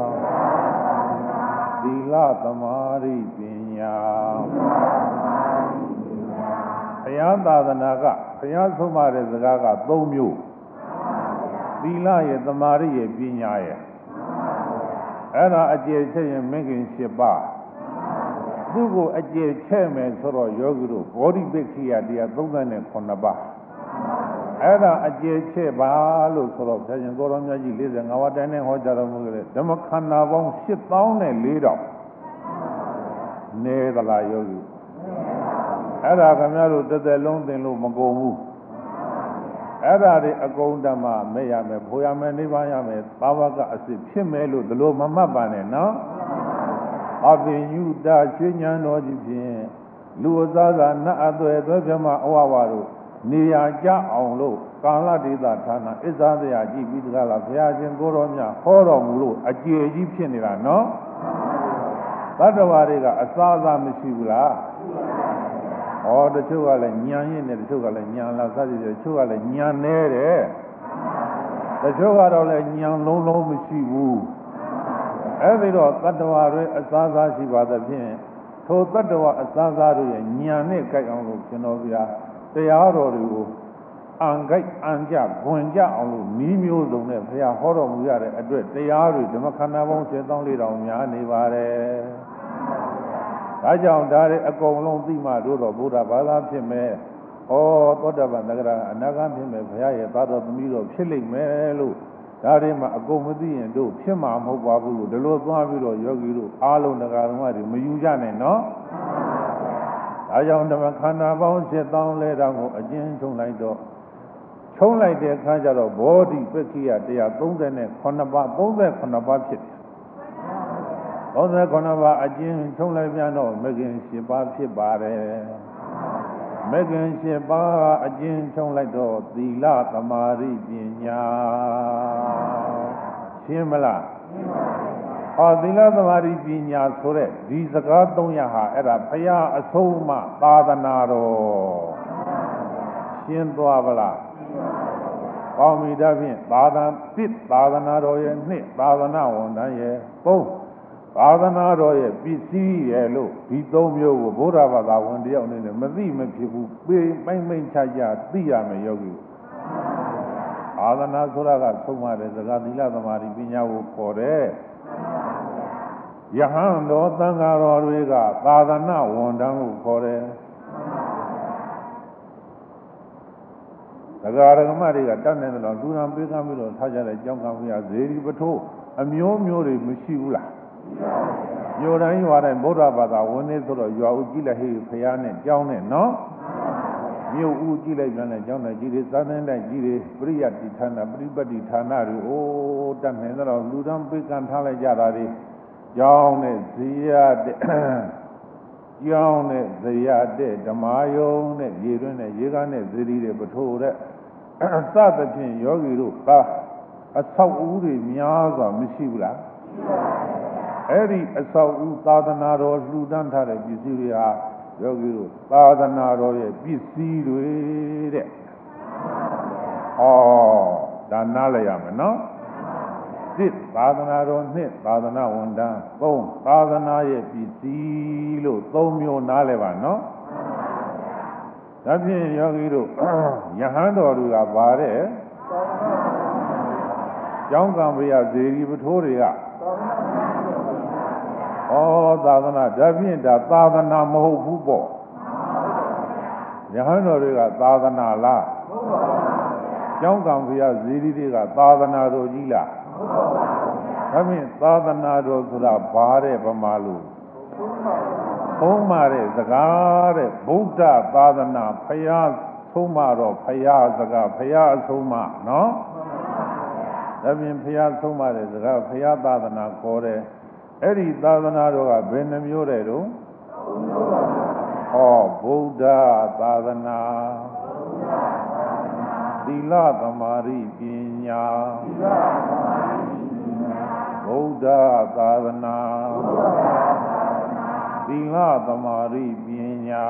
သီလသမာဓိပညာဘုရားသာသနာကဘုရားဆုံးမတဲ့စကားကသုံးမျိုးသီလရဲ့သမာဓိရဲ့ပညာရဲ့အဲ့ဒါအကျေချက်ရင်မဂ်ခင်၈ပါးသူ့ကိုအကျေချက်မယ်ဆိုတော့ယောဂီတို့ဘောဓိပက္ခိယတရား၃၇ပါးအဲ့ဒါအကျေချက်ပါလို့ဆိုတော့ဘုရားရှင်ကိုရောမြတ်ကြီး၄၅ဝါတိုင်နဲ့ဟောကြားတော်မူကြတဲ့ဓမ္မခန္ဓာပေါင်း၈သောင်းနဲ့၄ထောင်နေသလားယောဂီအဲ့ဒါခင်ဗျားတို့တစ်သက်လုံးသင်လို့မကုန်ဘူးအဲ့ဒါတွေအကုန်တမမဲ့ရမယ်ဖိုရမယ်နိဗ္ဗာန်ရမယ်ဘာဝကအစစ်ဖြစ်မယ်လို့ဒီလိုမမှတ်ပါနဲ့နော်အပင်ညုတာရွှေဉဏ်တော်ကြီးဖြင့်လူအစားသာနတ်အသွယ်သွဲပြမအဝဝတို့နေရာကြအောင်လို့ကာလဒေသဌာနအစ္ဆာတရားကြည့်ပြီးတကားလားဘုရားရှင်ကိုရောမြတ်ဟောတော်မူလို့အကျေကြီးဖြစ်နေတာနော်သတ္တဝါတွေကအစားအစာမရှိဘူးလားဩတချို့ကလည်းညံရင်နဲ့တချို့ကလည်းညံလာစသည်တချို့ကလည်းညံနေတယ်တချို့ကတော့လည်းညံလုံးလုံးမရှိဘူးအဲ့ဒီတော့သတ္တဝါတွေအစားအစာရှိပါသဖြင့်ထိုသတ္တဝါအစားအစာတို့ရဲ့ညံနဲ့ကြိုက်အောင်လို့ကျွန်တော်ဗျာတရားတော်တွေကိုအံကြိုက်အံကြခွင်ကြအောင်လို့နီးမျိုးစုံနဲ့ဘုရားဟောတော်မူရတဲ့အတွက်တရားတွေဓမ္မခန္ဓာပေါင်းရှင်းသောလေးတော်များနေပါတယ်။ဒါကြောင့်ဒါတွေအကုန်လုံးသိမှတို့တော့ဘုရားဘာသာဖြစ်မယ်။ဩသောတာပန်သက္ကရာအနာဂတ်ဖြစ်မယ်ဘုရားရဲ့သာတော်သမီးတော်ဖြစ်လိမ့်မယ်လို့ဒါတွေမှအကုန်မသိရင်တို့ဖြစ်မှာမဟုတ်ပါဘူးလို့ဒီလိုသွားပြီးတော့ယောဂီတို့အားလုံးတရားဓမ္မတွေမယူကြနဲ့နော်။ဒါကြောင့်ဓမ္မခန္ဓာပေါင်းရှင်းသောလေးတော်ကိုအကျဉ်းထုံလိုက်တော့ထုံးလိုက်တဲ့အခါကျတော့ဘောဓိပက္ခိယတရား၃၇ပါး၃၇ပါးဖြစ်တယ်။၃၇ပါးအကျဉ်းထုံးလိုက်ပြန်တော့မဂ္ဂင်၈ပါးဖြစ်ပါတယ်။မဂ္ဂင်၈ပါးအကျဉ်းထုံးလိုက်တော့သီလသမာဓိပညာရှင်းမလား။ဟောသီလသမာဓိပညာဆိုတဲ့ဒီစကား၃ရပ်ဟာအဲ့ဒါဘုရားအဆုံးအမသာသနာတော်ရှင်းသွားပါလား။ကောင်းပြီဒါဖြင့်သာသနာတစ်သာသနာတော်ရဲ့နှစ်သာသနာဝန်ထမ်းရဲ့သုံးသာသနာတော်ရဲ့ပစ္စည်းရဲ့လို့ဒီသုံးမျိုးကိုဘုရားဘာသာဝင်တယောက်အနေနဲ့မသိမဖြစ်ဘူးပေးပိုင်ပိုင်ချာချာသိရမယ်ယောဂီသာသနာဆိုတာကသုံးပါတယ်စကားသီလသမာဓိပညာကိုခေါ်တယ်ယဟန်တော်သံဃာတော်တွေကသာသနာဝန်ထမ်းကိုခေါ်တယ်ဒကာရကမတွေကတတ်နေတယ်လို့လူနာပေးကမ်းပြီးတော့ထားကြတဲ့ကြောင်းကံပြဇေဒီပထိုးအမျိုးမျိုးတွေမရှိဘူးလားမြို့တိုင်းရွာတိုင်းဗုဒ္ဓဘာသာဝင်နေဆိုတော့ရွာဦးကြည့်လိုက်ဟေးဖရားနဲ့ကြောင်းနဲ့နော်မြို့ဦးကြည့်လိုက်ပြန်တဲ့ကြောင်းနဲ့ကြီးတွေသာသနာ့ကြီးတွေပရိယတ်တိဌာနပရိပတ်တိဌာနတွေအိုးတတ်နေတယ်လို့လူတန်းပေးကမ်းထားလိုက်ကြတာတွေကြောင်းနဲ့ဇေယတဲ့ကြောင်းနဲ့ဇေယတဲ့ဓမ္မယုံနဲ့ရေတွင်းနဲ့ရေကားနဲ့ဇေဒီတွေပထိုးတဲ့စသဖြင့်ယောဂီတို့ကအဆောက်အဦတွေများစွာမရှိဘူးလားအဲ့ဒီအဆောက်အဦသာသနာတော်လှူဒန်းထားတဲ့ပစ္စည်းတွေဟာယောဂီတို့သာသနာတော်ရဲ့ပစ္စည်းတွေတဲ့ဟောဒါနားလည်ရမယ်နော်တစ်သာသနာတော်နှစ်သာသနာဝန်ထမ်းသုံးသာသနာရဲ့ပစ္စည်းလို့သုံးမျိုးနားလည်ပါနော်ဒါဖြင့်ယောဂီတို့ယဟန်တော်တွေကပါတဲ့ကျောင်းကံပရဇေဒီပထိုးတွေကဩသာသနာဒါဖြင့်ဒါသာသနာမဟုတ်ဘူးပေါ့ယဟန်တော်တွေကသာသနာလားကျောင်းကံပရဇေဒီတွေကသာသနာတော်ကြီးလားဒါဖြင့်သာသနာတော်ဆိုတာဘာတဲ့ဗမာလို့သုံးပါတဲ့စကားတဲ့ဗုဒ္ဓသာသနာဖယားသုံးပါတော့ဖယားစကားဖယားအဆုံးမနော်ဒါဖြင့်ဖယားသုံးပါတဲ့စကားဖယားသာသနာခေါ်တယ်အဲ့ဒီသာသနာတော်ကဘယ်နှမျိုးတဲ့တော့ဟောဗုဒ္ဓသာသနာသီလသမာဓိပညာဗုဒ္ဓသာသနာသီလသမာဓိပညာ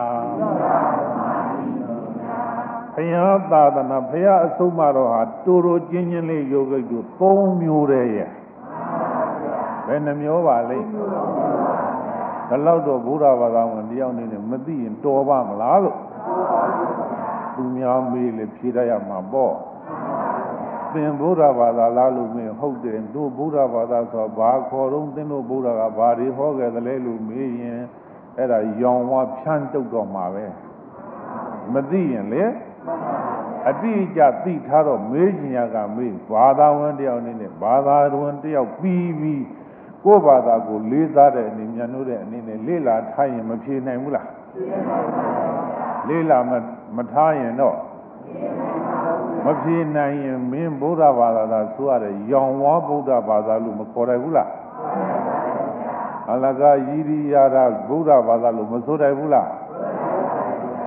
ဘုရားသာသနာဘုရားအဆုံးအမတော်ဟာတူတူချင်းချင်းလေးယောဂိတ်တို့သုံးမျိုးတည်းရဲ့ဘယ်နှမျိုးပါလိမ့်ဒါတော့တော့ဘုရားဘာသာဝင်တယောက်နေနဲ့မသိရင်တော်ပါမလားလို့သူများမေးလေဖြေတတ်ရမှာပေါ့သင်ဘုရားဘာသာလားလို့မင်းဟုတ်တယ်တို့ဘုရားဘာသာဆိုဘာခေါ်တော့သင်တို့ဘုရားကဘာတွေဟောခဲ့သလဲလို့မေးရင်အဲ့ဒါရောင်ဝါဖြန်းတုတ်တော့မှာပဲမသိရင်လေအတိအကျသိထားတော့မေးချင်ရကမေးဘာသာဝင်တယောက်နေနဲ့ဘာသာဝင်တယောက်ပြီးပြီးကိုယ့်ဘာသာကိုလေးစားတဲ့အနေမြန်လို့တဲ့အနေနဲ့လေးလာထားရင်မဖြေနိုင်ဘူးလားလေးလာမမထားရင်တော့မဖြေနိုင်ရင်မင်းဗုဒ္ဓဘာသာသာဆိုရတဲ့ရောင်ဝါဗုဒ္ဓဘာသာလို့မခေါ်ရဘူးလားအလကားယီရိယာဒဗုဒ္ဓဘာသာလို့မဆိုနိုင်ဘူးလား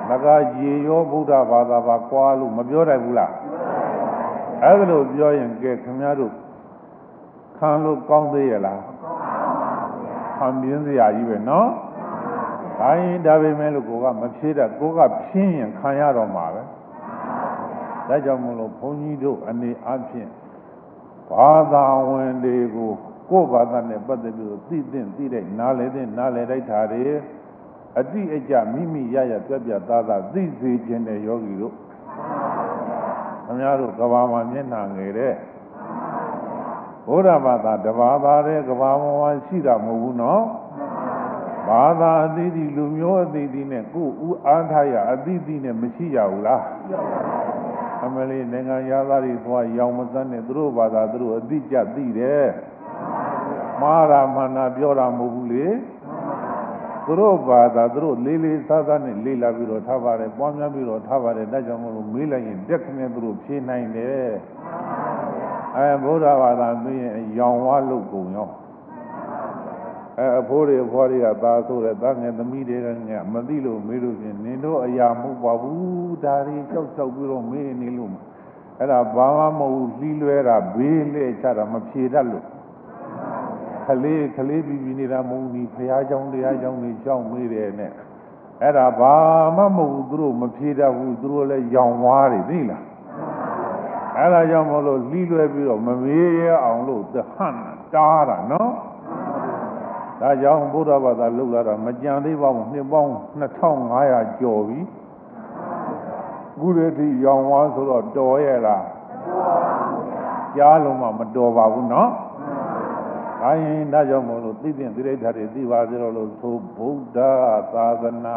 ငါကရေရောဗုဒ္ဓဘာသာပါကွာလို့မပြောတတ်ဘူးလားအဲ့ဒါလို့ပြောရင်ကဲခင်ဗျားတို့ခံလို့ကောင်းသေးရလားခံပြင်းစရာကြီးပဲနော်ဒါရင်ဒါပေမဲ့လို့ကိုကမဖြေတတ်ကိုကဖြင်းရင်ခံရတော့မှာပဲဒါကြောင့်မလို့ဘုန်းကြီးတို့အနေအချင်းဘာသာဝင်တွေကိုကိုယ်ဘာသာနဲ့ပတ်သက်ပြီးသိသိသိတဲ့နားလေတဲ့နားလေတိုက်တာတွေအတိအကျမိမိရရပြပြသားသားသိစေခြင်းတဲ့ယောဂီတို့ခင်ဗျားတို့ကဘာမှာမျက်နှာငယ်တဲ့ဘုရားဘာသာတဘာသာတဲ့ကဘာမှာရှိတာမဟုတ်ဘူးနော်ဘာသာအသီးသီးလူမျိုးအသီးသီးနဲ့ကိုယ်ဦးအားထားရအသီးသီးနဲ့မရှိရဘူးလားအမလေးနိုင်ငံသားတွေသွားရောင်မစမ်းနဲ့သူတို့ဘာသာသူတို့အတိကျသိတယ်မာရာမနာပြောတာမဟုတ်ဘူးလေသူတို့ဘာသာသူတို့လေးလေးစားစားနဲ့လေးလာပြီးတော့ထားပါတယ်ပွားများပြီးတော့ထားပါတယ်ဒါကြောင့်မလို့မေးလိုက်ရင်တက်ခနဲ့သူတို့ဖြေနိုင်တယ်အဲဗုဒ္ဓဘာသာမင်းရဲ့ရောင်ဝါလို့ကုန်ရောအဲအဖိုးတွေအဖွားတွေကသာဆိုတဲ့သားငယ်သမီးတွေကငယ်မသိလို့မေးလို့ရှင်နင်တို့အရာမဟုတ်ပါဘူးဒါတွေကြောက်ကြောက်ပြီးတော့မေးနေလို့အဲ့ဒါဘာမှမဟုတ်လှီးလွဲတာဘေးလေချတာမဖြေတတ်လို့ခလေးခလေးပြီးပြီးနေတာမဟုတ်ဘူးဖရာเจ้าတရားเจ้าတွေကြောက်မေးတယ်နဲ့အဲ့ဒါဘာမှမဟုတ်ဘူးသူတို့မဖြေတတ်ဘူးသူတို့လည်းရောင်ဝါးတွေသိလားအဲ့ဒါကြောင့်မလို့လှီးလွဲပြီးတော့မမေးရအောင်လို့သဟန်တားတာနော်ဒါကြောင့်ဘုရားဘာသာလှုပ်လာတာမကြံသေးပါဘူးနှစ်ပေါင်းနှစ်ထောင်ငါးရာကျော်ပြီခုတည်းထိရောင်ဝါဆိုတော့တော်ရဲ့လားကြားလုံးမှမတော်ပါဘူးနော်ဒါရင်ဒါကြောင့်မို့လို့သိတဲ့သိတဲ့ဓာတ်တွေသိပါသေးတော့လို့ဆိုဗုဒ္ဓသာသနာ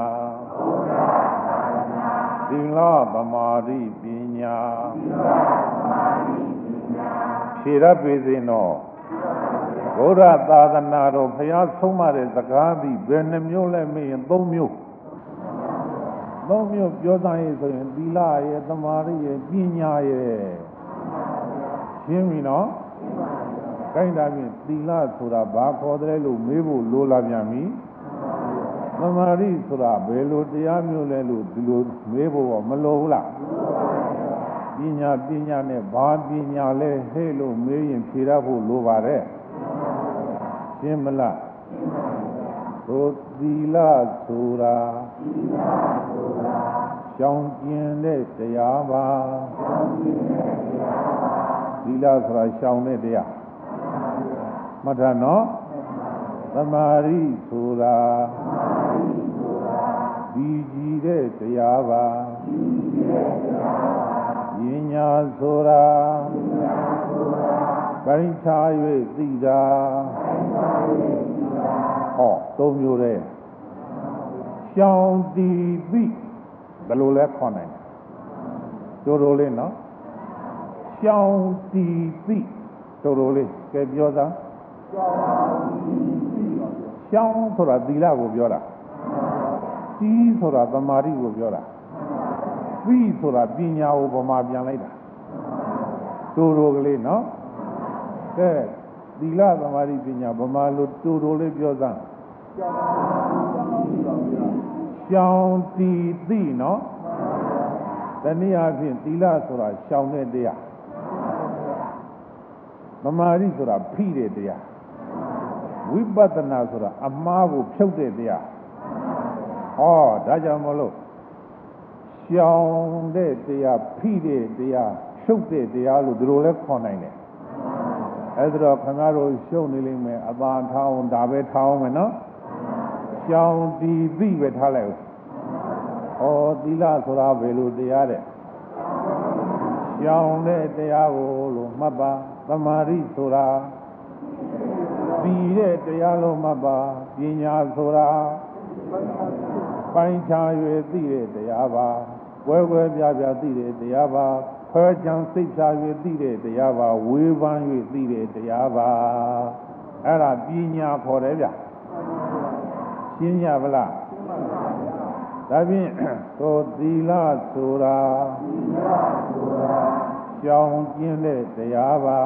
သီလသမာဓိပညာဖြေရပေစေနော်ဘုရားသာသနာတော်ဘုရားဆုံးမတဲ့စကားသည်ဘယ်နှမျိုးလဲမေးရင်သုံးမျိုးသုံးမျိုးပြောသားရေးဆိုရင်သီလရဲ့သမာဓိရဲ့ပညာရဲ့ရှင်းပြီနော်ကိုင်းတာဖြင့်သီလဆိုတာဘာခေါ်တယ်လို့မေးဖို့လိုလာပြန်ပြီသမာဓိဆိုတာဘယ်လိုတရားမျိုးလဲလို့ဒီလိုမေးဖို့မလိုဘူးလားပညာပညာနဲ့ဘာပညာလဲဟဲ့လို့မေးရင်ဖြေရဖို့လိုပါတယ်ရှင်းမလားသို့သီလဆိုတာရှောင်ကျင်တဲ့တရားပါသီလဆိုတာရှောင်တဲ့တရားမှတ်ထားနော်သမာဓိဆိုတာဒီကြည်တဲ့တရားပါဉာဏ်ညာဆိုတာပိုင်းခြား၍သိတာဟောသုံးမျိုးတဲ့ရှောင်တည်သိဘယ်လိုလဲခေါ်နိုင်တော်တော်လေးနော်ရှောင်တည်သိတော်တော်လေးကဲပြောသားရှောင်ဆိုတာသီလကိုပြောတာတီးဆိုတာသမာဓိကိုပြောတာသိဆိုတာပညာကိုဗမာပြန်လိုက်တာတော်တော်ကလေးနော်ကဲသီလသမာဓိပညာဗမာလိုတူတူလေးပြောစမ်းရှောင်တည်သိနော်တနည်းအားဖြင့်သီလဆိုတာရှောင်တဲ့တရားသမာဓိဆိုတာဖိတဲ့တရားဝိပဿနာဆိုတာအမှားကိုဖြုတ်တဲ့တရားဟောဒါကြောင့်မလို့ရှောင်တဲ့တရားဖိတဲ့တရားဖြုတ်တဲ့တရားလို့ဒီလိုလဲခေါ်နိုင်တယ်အဲ့ဒါတော့ခင်ဗျားတို့ရှုံနေလိမ့်မယ်အသာထောင်းဒါပဲထောင်းမယ်နော်ရှောင်တည်သိပဲထားလိုက်ဦးဩသီလဆိုတာဘယ်လိုတရားတဲ့ရှောင်တဲ့တရားကိုလို့မှတ်ပါသမာဓိဆိုတာပြီးတဲ့တရားလို့မှတ်ပါပညာဆိုတာပိုင်းခြား၍သိတဲ့တရားပါကွဲကွဲပြားပြားသိတဲ့တရားပါခွဲခြားစိတ်ဖြာ၍သိတဲ့တရားပါဝေဖန်၍သိတဲ့တရားပါအဲ့ဒါပညာခေါ်တယ်ဗျရှင်းရပါလားဒါဖြင့်သို့သီလဆိုတာရှောင်ကျင်တဲ့တရားပါ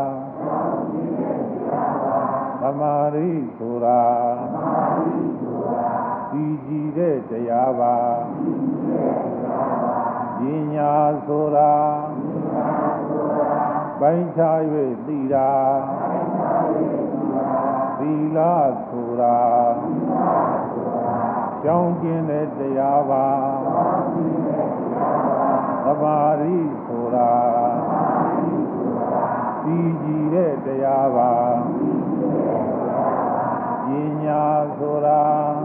သမာဓိဆိုတာဒီကြည်တဲ့တရားပါပိုင်းခြား၍သိတာသီလဆိုတာကြောင်းကျင်တဲ့တရားပါသမာဓိဆိုတာကြည်ကြည်တဲ့တရားပါပညာဆိုတာ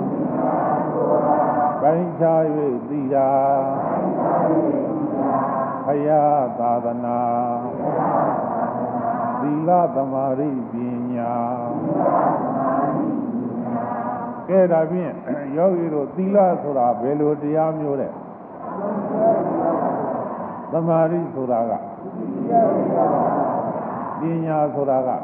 ပိုင်းခြား၍သိတာဘုရားသာသနာသီလသမာဓိပညာကဲဒါဖြင့်ယောဂီတို့သီလဆိုတာဘယ်လိုတရားမျိုးလဲသမာဓိဆိုတာကပညာဆိုတာက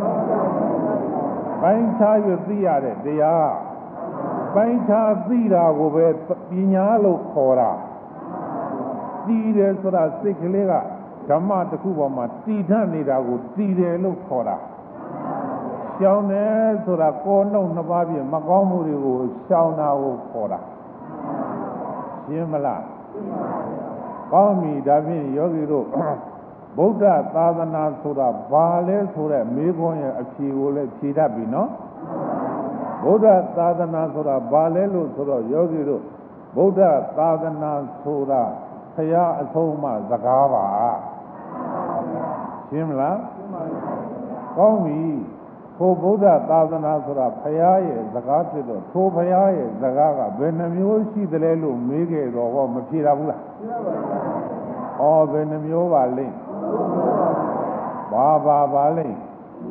ပိုင်းခြား၍သိရတဲ့တရားပိုင်းခြားသိတာကိုပဲပညာလို့ခေါ်တာသိတယ်ဆိုတာစိတ်ကလေးကဓမ္မတစ်ခုပေါ်မှာတည်ထနေတာကိုသိတယ်လို့ခေါ်တာရှောင်တယ်ဆိုတာကိုယ်နှုတ်နှစ်ပါးဖြင့်မကောင်းမှုတွေကိုရှောင်တာကိုခေါ်တာရှင်းမလားကောင်းပြီဒါဖြင့်ယောဂီတို့ဗုဒ္ဓသာသနာဆိုတာဘာလဲဆိုတဲ့မေးခွန်းရဲ့အဖြေကိုလည်းဖြေတတ်ပြီနော်ဗုဒ္ဓသာသနာဆိုတာဘာလဲလို့ဆိုတော့ယောဂီတို့ဗုဒ္ဓသာသနာဆိုတာဘုရားအဆုံးအမစကားပါရှင်းမလားကောင်းပြီထိုဗုဒ္ဓသာသနာဆိုတာဘုရားရဲ့စကားဖြစ်တော့ထိုဘုရားရဲ့စကားကဘယ်နှမျိုးရှိသလဲလို့မေးခဲ့တော့ဟောမဖြေရဘူးလားဩဘယ်နှမျိုးပါလိမ့်ဘာဘာပါလိမ့်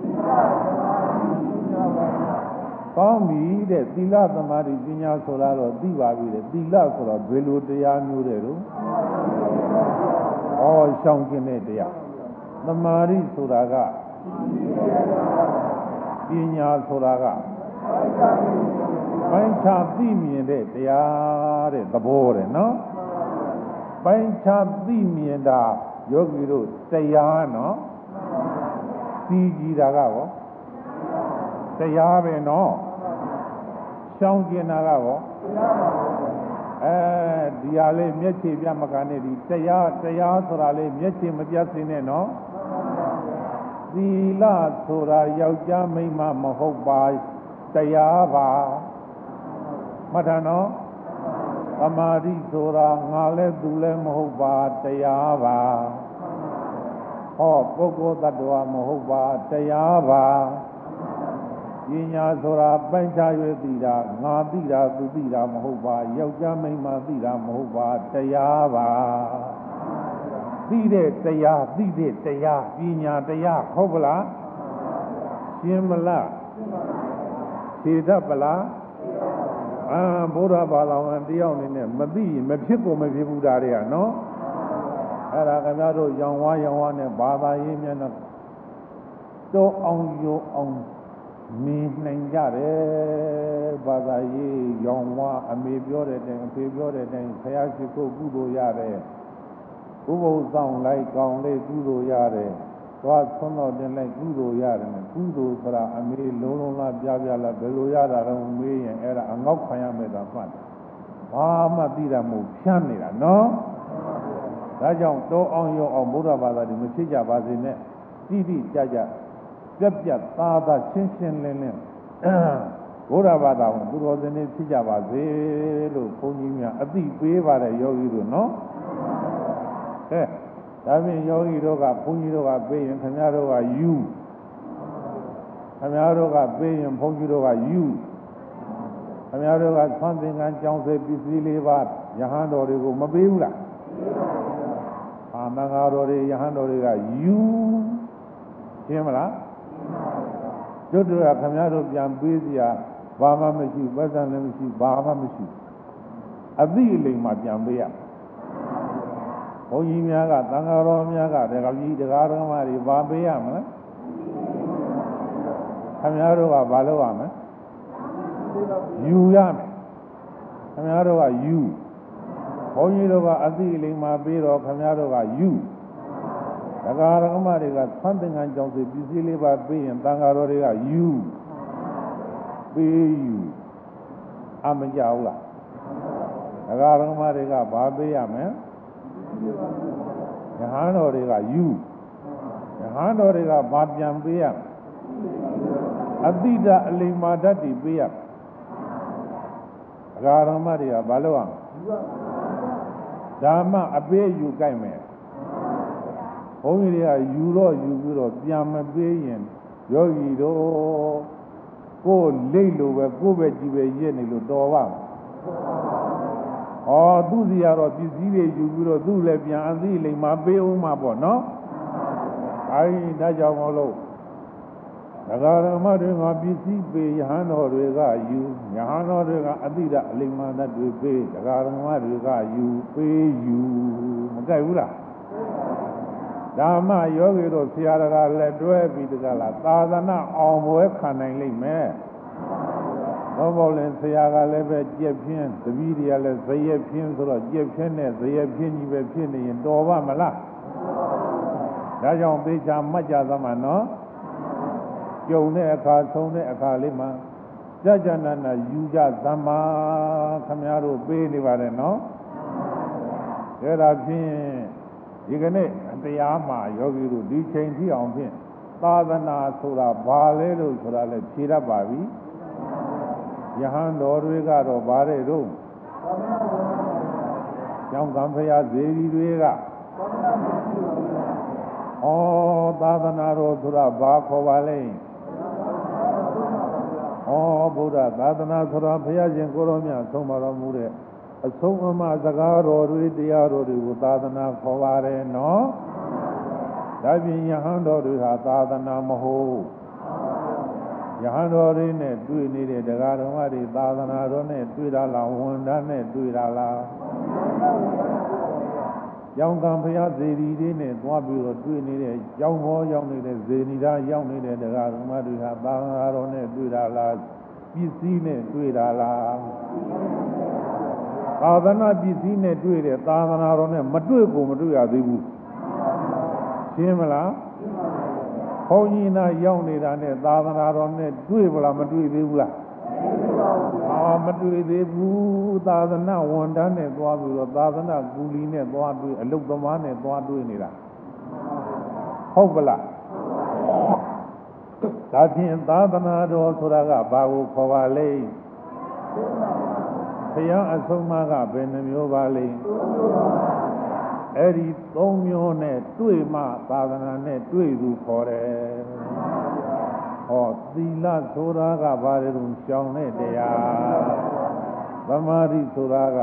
ကောင်းပြီတဲ့သီလသမာဓိပညာဆိုတာတော့သိပါပြီတဲ့သီလဆိုတော့ဘယ်လိုတရားမျိုးတဲ့တို့ဩရှောင်ကျင်တဲ့တရားသမာဓိဆိုတာကပညာဆိုတာကပိုင်းခြားသိမြင်တဲ့တရားတဲ့သဘောတဲ့နော်ပိုင်းခြားသိမြင်တာယောဂီတို့တရားနော်သိကြည်တာကရောတရားပဲနော်ရှောင်ကျင်တာကရောအဲဒီဟာလေးမျက်ခြေပြမကန်နဲ့ဒီတရားတရားဆိုတာလေးမျက်ခြေမပြတ်စင်းနဲ့နော်သီလဆိုတာယောက်ျားမိန်းမမဟုတ်ပါတရားပါမှတ်ထားနော်သမာဓိဆိုတာငါလည်းသူလည်းမဟုတ်ပါတရားပါဟောပုဂ္ဂိုလ်တ attva မဟုတ်ပါတရားပါပညာဆိုတာပိုင်းခြား၍သိတာငါသိတာသူသိတာမဟုတ်ပါယောက်ျားမိန်းမသိတာမဟုတ်ပါတရားပါသိတဲ့တရားသိတဲ့တရားပညာတရားဟုတ်ပလားရှင်းမလားဖြေတတ်ပလားအာဘုရားဘာသာဝင်တယောက်အနေနဲ့မသိရင်မဖြစ်ကိုမဖြစ်ဘူးတာတွေကနော်အဲ့ဒါခင်ဗျားတို့ရောင်ဝါရောင်ဝါနဲ့ဘာသာရေးမျက်နှာတော့အောင်ရောအောင်မြင်နိုင်ကြတယ်ဘာသာရေးရောင်ဝါအမေပြောတဲ့အတိုင်းအဖေပြောတဲ့အတိုင်းဆရာရှိခိုးကုသိုလ်ရတယ်ဥပုသ်ဆောင်လိုက်ကောင်းလေးကုသိုလ်ရတယ်သွားဆွမ်းတော်တင်လိုက်ကုသိုလ်ရတယ်ကုသိုလ်ဆိုတာအမေလုံးလုံးလားပြပြလားဘယ်လိုရတာတော့မေးရင်အဲ့ဒါအငေါက်ခံရမယ်သာမှတ်တယ်ဘာမှသိတာမဟုတ်ဖြန်းနေတာနော်ဒါကြောင့်တောအောင်ရောအောင်ဘုရားဘာသာဒီမဖြစ်ကြပါစေနဲ့တိတိကျကျပြက်ပြက်သားသားရှင်းရှင်းလင်းလင်းဘုရားဘာသာဝင်သူတော်စင်တွေဖြစ်ကြပါစေလို့ဘုန်းကြီးများအသိပေးပါတယ်ယောဂီတို့နော်ကဲဒါဖြင့်ယောဂီတို့ကဘုန်းကြီးတို့ကပေးရင်ခင်ဗျားတို့ကယူခင်ဗျားတို့ကပေးရင်ဘုန်းကြီးတို့ကယူခင်ဗျားတို့ကသံသင်္ကန်းကြောင်းစေပစ္စည်းလေးပါယဟန်တော်တွေကိုမပေးဘူးလားအာမင်္ဂါတော်တွေယဟန်တော်တွေကယူရှင်းမလားတို့တို့ကခင်ဗျားတို့ပြန်ပေးစရာဘာမှမရှိဘူးပတ်စံလည်းမရှိဘာမှမရှိအသိအလိမ္မာပြန်ပေးရဘုန်းကြီးများကသံဃာတော်များကတကကြီးတရားတော်မတွေဘာပေးရမလဲခင်ဗျားတို့ကဘာလုပ်ရမလဲယူရမယ်ခင်ဗျားတို့ကယူဘုန်းကြီးတို့ကအသိအလိမ္မာပေးတော့ခင်ဗျားတို့ကယူတရားတော်မတွေကသံသင်္ကန်းကြောင့်စီပစ္စည်းလေးပါပေးရင်သံဃာတော်တွေကယူပေးယူအမကြောက်လားတရားတော်မတွေကဘာပေးရမလဲယဟန်တော်တွေကယူယဟဟန်တော်တွေကဘာပြန်ပေးရအတိဒအလိမ္မာဓာတ်တွေပေးရအဂါရမတွေကဘာလို့အောင်ဒါမှအပေးယူကြိုက်မယ်ဘုန်းကြီးတွေကယူတော့ယူပြီးတော့ပြန်မပေးရင်ယောဂီတို့ကိုယ်လိတ်လို့ပဲကိုယ်ပဲကြည့်ပဲရက်နေလို့တော်ပါဩသူစီကတော့ပစ္စည်းတွေယူပြီးတော့သူ့လည်းပြန်အသိလိမ္မာပေးအောင်မှာပေါ့နော်အဲဒီဒါကြောင့်မလို့ဒဂါရမတွေကပစ္စည်းပေးယဟန်တော်တွေကယူယဟန်တော်တွေကအတိဒအလိမ္မာဓာတ်တွေပေးဒဂါရမတွေကယူပေးယူမကြိုက်ဘူးလားဒါမှယောဂီတို့ဆရာတော်ကလည်းတွဲပြီးတကလားသာသနာအောင်ပွဲခံနိုင်လိမ့်မယ်တော့ဘောလည်းဆရာကလည်းပဲကြက်ဖြင်းတပည့်တွေကလည်းဇရက်ဖြင်းဆိုတော့ကြက်ဖြင်းနဲ့ဇရက်ဖြင်းကြီးပဲဖြစ်နေရင်တော်ပါမလားဒါကြောင့်သေချာမှတ်ကြသမှာနော်ကြုံတဲ့အခါဆုံးတဲ့အခါလေးမှာကြကြနာနာယူကြသမ္မာခမများတို့ပေးနေပါတယ်နော်ဒါဒါဖြင့်ဒီကနေ့တရားမှာယောဂီတို့ဒီချိန်ထိအောင်ဖြင့်သာသနာဆိုတာဘာလဲလို့ဆိုတာလဲဖြေတတ်ပါပြီယဟန်တော်တွေကတော့ဘာတဲ့တို့ကျောင်းကံဖရာဇေဒီတွေကဩသာသနာတော်ဆိုတာဘာခေါ်ပါလဲဩဗုဒ္ဓသာသနာဆိုတာဘုရားရှင်ကိုရောမြတ်ဆုံးမတော်မူတဲ့အဆုံးအမစကားတော်တွေတရားတော်တွေကိုသာသနာခေါ်ပါတယ်နော်ဒါပြင်ယဟန်တော်တွေဟာသာသနာမဟုတ်ယဟန်တော်တွေနဲ့တွေ့နေတဲ့တရားတော်တွေသာသနာတော်နဲ့တွေ့တာလားဝန်ထမ်းနဲ့တွေ့တာလားကျောင်းကံဘုရားဇေဒီတွေနဲ့သွားပြီးတော့တွေ့နေတဲ့ကျောင်းဘောရောက်နေတဲ့ဇေနီသားရောက်နေတဲ့တရားတော်တွေဟာသာသနာတော်နဲ့တွေ့တာလားပစ္စည်းနဲ့တွေ့တာလားသာသနာပစ္စည်းနဲ့တွေ့တဲ့သာသနာတော်နဲ့မတွေ့ကိုမတွေ့ရသေးဘူးရှင်းမလားဘုန်းကြီးနာရောက်နေတာနဲ့သာသနာတော်နဲ့တွေ့ဗလားမတွေ့သေးဘူးလားအာမတွေ့သေးဘူးသာသနာဝန်ထမ်းနဲ့သွားပြီးတော့သာသနာကူလီနဲ့သွားတွေ့အလုတ်သမားနဲ့သွားတွေ့နေတာဟုတ်ပလားဒါဖြင့်သာသနာတော်ဆိုတာကဘာကိုခေါ်ပါလဲဘုရားအဆုံးအမကဘယ်နှမျိုးပါလဲအဲ့ဒီသုံးမျိုးနဲ့တွေ့မှသာသနာနဲ့တွေ့သူခေါ်တယ်ဟောသီလဆိုတာကဘာလဲလို့ရှောင်တဲ့တရားသမာဓိဆိုတာက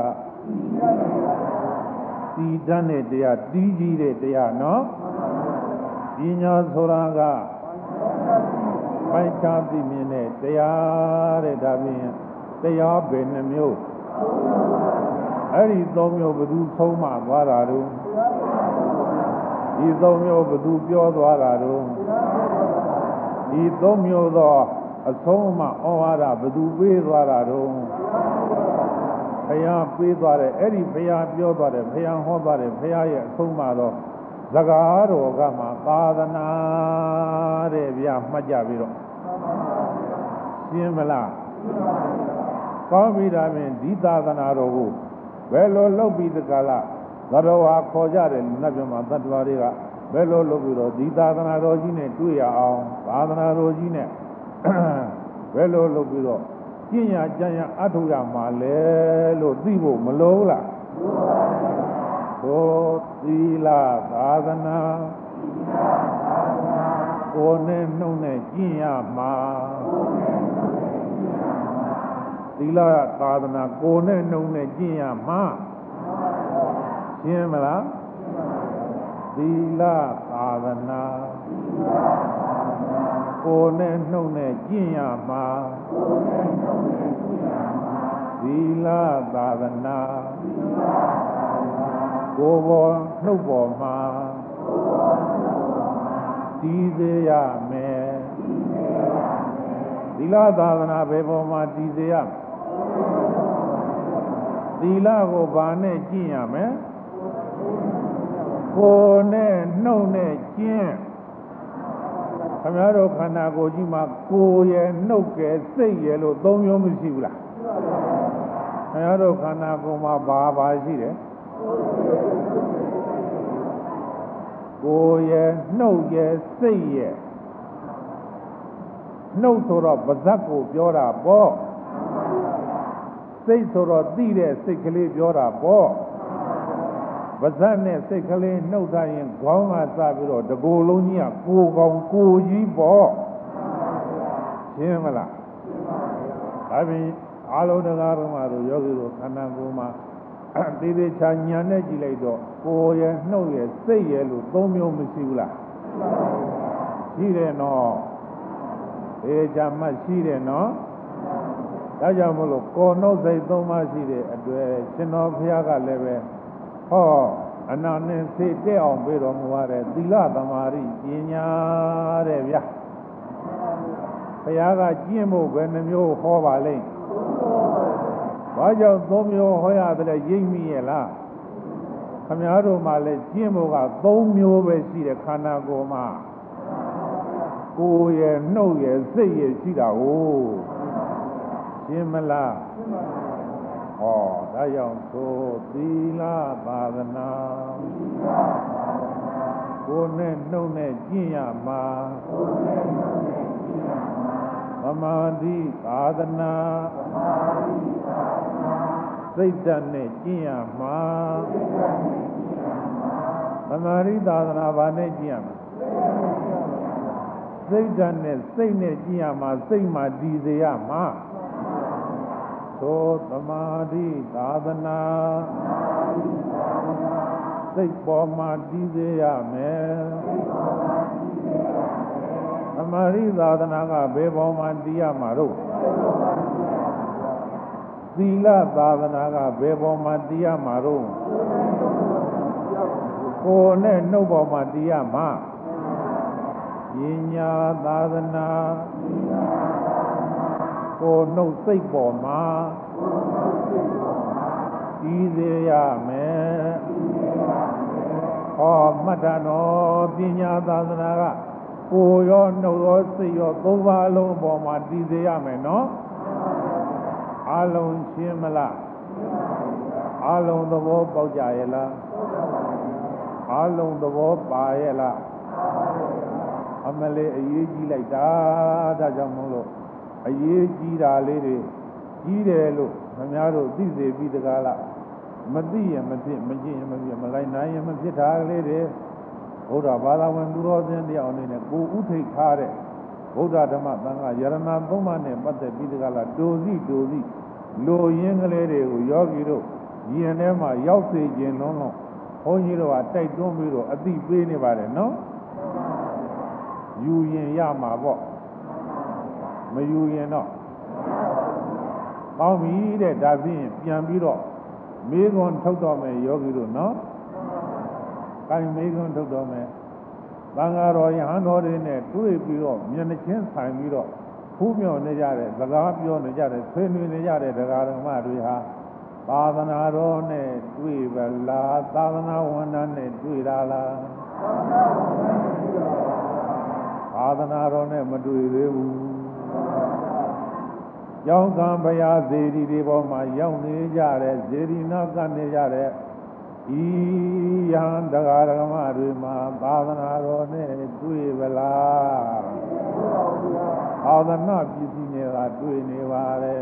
တည်တတ်တဲ့တရားတည်ကြည်တဲ့တရားနော်ပညာဆိုတာကပိုက်ခြားသိမြင်တဲ့တရားတဲ့ဒါဖြင့်တရားဘယ်နှမျိုးအဲ့ဒီသုံးမျိုးဘယ်သူဆုံးမသွားတာတို့ဒီသုံးမျိုးဘယ်သူပြောသွားတာတို့ဒီသုံးမျိုးသောအဆုံးအမဩဝါဒဘယ်သူပေးသွားတာတို့ဘုရားပေးသွားတယ်အဲ့ဒီဘုရားပြောသွားတယ်ဘုရားဟောသွားတယ်ဘုရားရဲ့အဆုံးအမသောစကားတော်ကမှသာသနာတဲ့ဗျာမှတ်ကြပြီးတော့ရှင်းမလားကောင်းပြီဒါဖြင့်ဒီသာသနာတော်ကိုဘယ်လိုလုပ်ပြီးတကလားသတော်ဟာခေါ်ကြတယ်နတ်ပြမသတ္တဝါတွေကဘယ်လိုလုပ်ပြီးတော့ဒီသာသနာတော်ကြီးနဲ့တွေ့ရအောင်သာသနာတော်ကြီးနဲ့ဘယ်လိုလုပ်ပြီးတော့ကျင့်ရကြံရအထုရမှာလဲလို့သိဖို့မလိုဘူးလားသို့သီလသာသနာကိုယ်နဲ့နှုတ်နဲ့ကျင့်ရမှာသီလသာသနာကိုယ်နဲ့နှုတ်နဲ့ကျင့်ရမှာရှင်းမလားသီလသာသနာကိုယ်နဲ့နှုတ်နဲ့ကျင့်ရမှာသီလသာသနာကိုယ်ပေါ်နှုတ်ပေါ်မှာတည်စေရမယ်သီလသာသနာဘယ်ပေါ်မှာတည်စေရသီလကိုဘာနဲ့ကျင့်ရမလဲကိုယ်နဲ့နှုတ်နဲ့ကျင့်ခင်ဗျားတို့ခန္ဓာကိုယ်ကြီးမှာကိုယ်ရဲ့နှုတ်ကယ်စိတ်ရဲ့လို့သုံးမျိုးမရှိဘူးလားခင်ဗျားတို့ခန္ဓာကိုယ်မှာဘာဘာရှိတယ်ကိုယ်ရဲ့နှုတ်ရဲ့စိတ်ရဲ့နှုတ်ဆိုတော့ပါဇက်ကိုပြောတာပေါ့စိတ်ဆိုတော့သိတဲ့စိတ်ကလေးပြောတာပေါ့ပါဇက်နဲ့စိတ်ကလေးနှုတ်ထားရင်ခေါင်းကစပြီးတော့တကိုယ်လုံးကြီးကကိုယ်ကောင်ကိုယ်ကြီးပေါ့ရှင်းမလားဒါပြင်အာလုံးတရားတော်မှာတို့ယောဂီတို့ခန္ဓာကိုယ်မှာသေသေးချာညာနဲ့ကြည့်လိုက်တော့ကိုယ်ရဲ့နှုတ်ရဲ့စိတ်ရဲ့လို့သုံးမျိုးမရှိဘူးလားရှိတယ်နော်သေချာမှရှိတယ်နော်ဒါကြောင့်မလို့ကိုယ်နှုတ်စိတ်သုံးပါးရှိတဲ့အတွက်ရှင်တော်ဘုရားကလည်းပဲဟောအနာနဲ့စိတ်တက်အောင်ပြီးတော်မူရတဲ့သီလသမာဓိပညာတဲ့ဗျာဘုရားကကျင့်ဖို့ဘယ်နှမျိုးဟောပါလိမ့်ဘာကြောင့်သုံးမျိုးဟောရတယ်လဲရိပ်မိရဲ့လားခမည်းတော်မှလည်းကျင့်ဖို့ကသုံးမျိုးပဲရှိတဲ့ခန္ဓာကိုယ်မှာကိုယ်ရဲ့နှုတ်ရဲ့စိတ်ရဲ့ရှိတာကိုရှင်းမလားဟောဒါကြောင့်သို့သီလသာသနာကိုယ်နဲ့နှုတ်နဲ့ကျင့်ရမှာသမာဓိသာသနာစိတ်ဓာတ်နဲ့ကျင့်ရမှာသမာဓိသာသနာဘာနဲ့ကျင့်ရမှာစိတ်ဓာတ်နဲ့စိတ်နဲ့ကျင့်ရမှာစိတ်မှတည်စေရမှာသို့သမာဓိသာသနာစိတ်ပေါ်မှာတည်စေရမယ်သမာဓိသာသနာကဘယ်ပေါ်မှာတည်ရမှာတော့သီလသာသနာကဘယ်ပေါ်မှာတည်ရမှာတော့ကိုယ်နဲ့နှုတ်ပေါ်မှာတည်ရမှာပညာသာသနာကိုယ်နှုတ်စိတ်ပေါ်မှာတည်စေရမယ်ဟောမှတ်တာနော်ပညာသာသနာကကိုယ်ရောနှုတ်ရောစိတ်ရောသုံးပါးအလုံးအပေါ်မှာတည်စေရမယ်နော်အလုံးရှင်းမလားအလုံးသဘောပေါက်ကြရဲ့လားအလုံးသဘောပါရဲ့လားအမလေးအရေးကြီးလိုက်တာဒါကြောင့်မို့လို့အရေးကြီးတာလေးတွေကြီးတယ်လို့ခင်ဗျားတို့သိစေပြီးတကားလားမသိရင်မဖြစ်မကျင့်ရင်မဖြစ်မလိုက်နိုင်ရင်မဖြစ်တာကလေးတွေဘုရားဘာသာဝင်သူတော်စင်တရားအနေနဲ့ကိုဥထိတ်ထားတဲ့ဘုရားဓမ္မသံဃာယရဏသုံးပါးနဲ့ပတ်သက်ပြီးတကားလားတူစီတူစီလိုရင်းကလေးတွေကိုယောဂီတို့ယင်ထဲမှာရောက်စေခြင်းလုံးလုံးဘုန်းကြီးတို့ကတိုက်တွန်းပြီးတော့အတိပေးနေပါတယ်နော်ယူရင်ရမှာပေါ့မယူရင်တော့ကောင်းပြီတဲ့ဒါဖြင့်ပြန်ပြီးတော့မေးခွန်းထုတ်တော်မယ်ယောဂီတို့နော်ကိုင်မေးခွန်းထုတ်တော်မယ်သံဃာတော်ယဟန်တော်တွေနဲ့တွေ့ပြီးတော့မျက်နှာချင်းဆိုင်ပြီးတော့ဖူးမြော်နေကြတဲ့စကားပြောနေကြတဲ့ဆွေးနွေးနေကြတဲ့တရားဓမ္မတွေဟာသာသနာတော်နဲ့တွေ့ပါလားသာသနာဝန်ထမ်းနဲ့တွေ့တာလားသာသနာတော်နဲ့မတွေ့သေးဘူးကျောင်းကံဘုရားဇေဒီတွေပေါ်မှာရောက်နေကြတဲ့ဇေဒီနာကနေကြတဲ့ဤယဟန်တရားဓမ္မတွေမှာသာသနာတော်နဲ့တွေ့ပါလားသာသနာပစ္စည်းတွေကတွေ့နေပါတယ်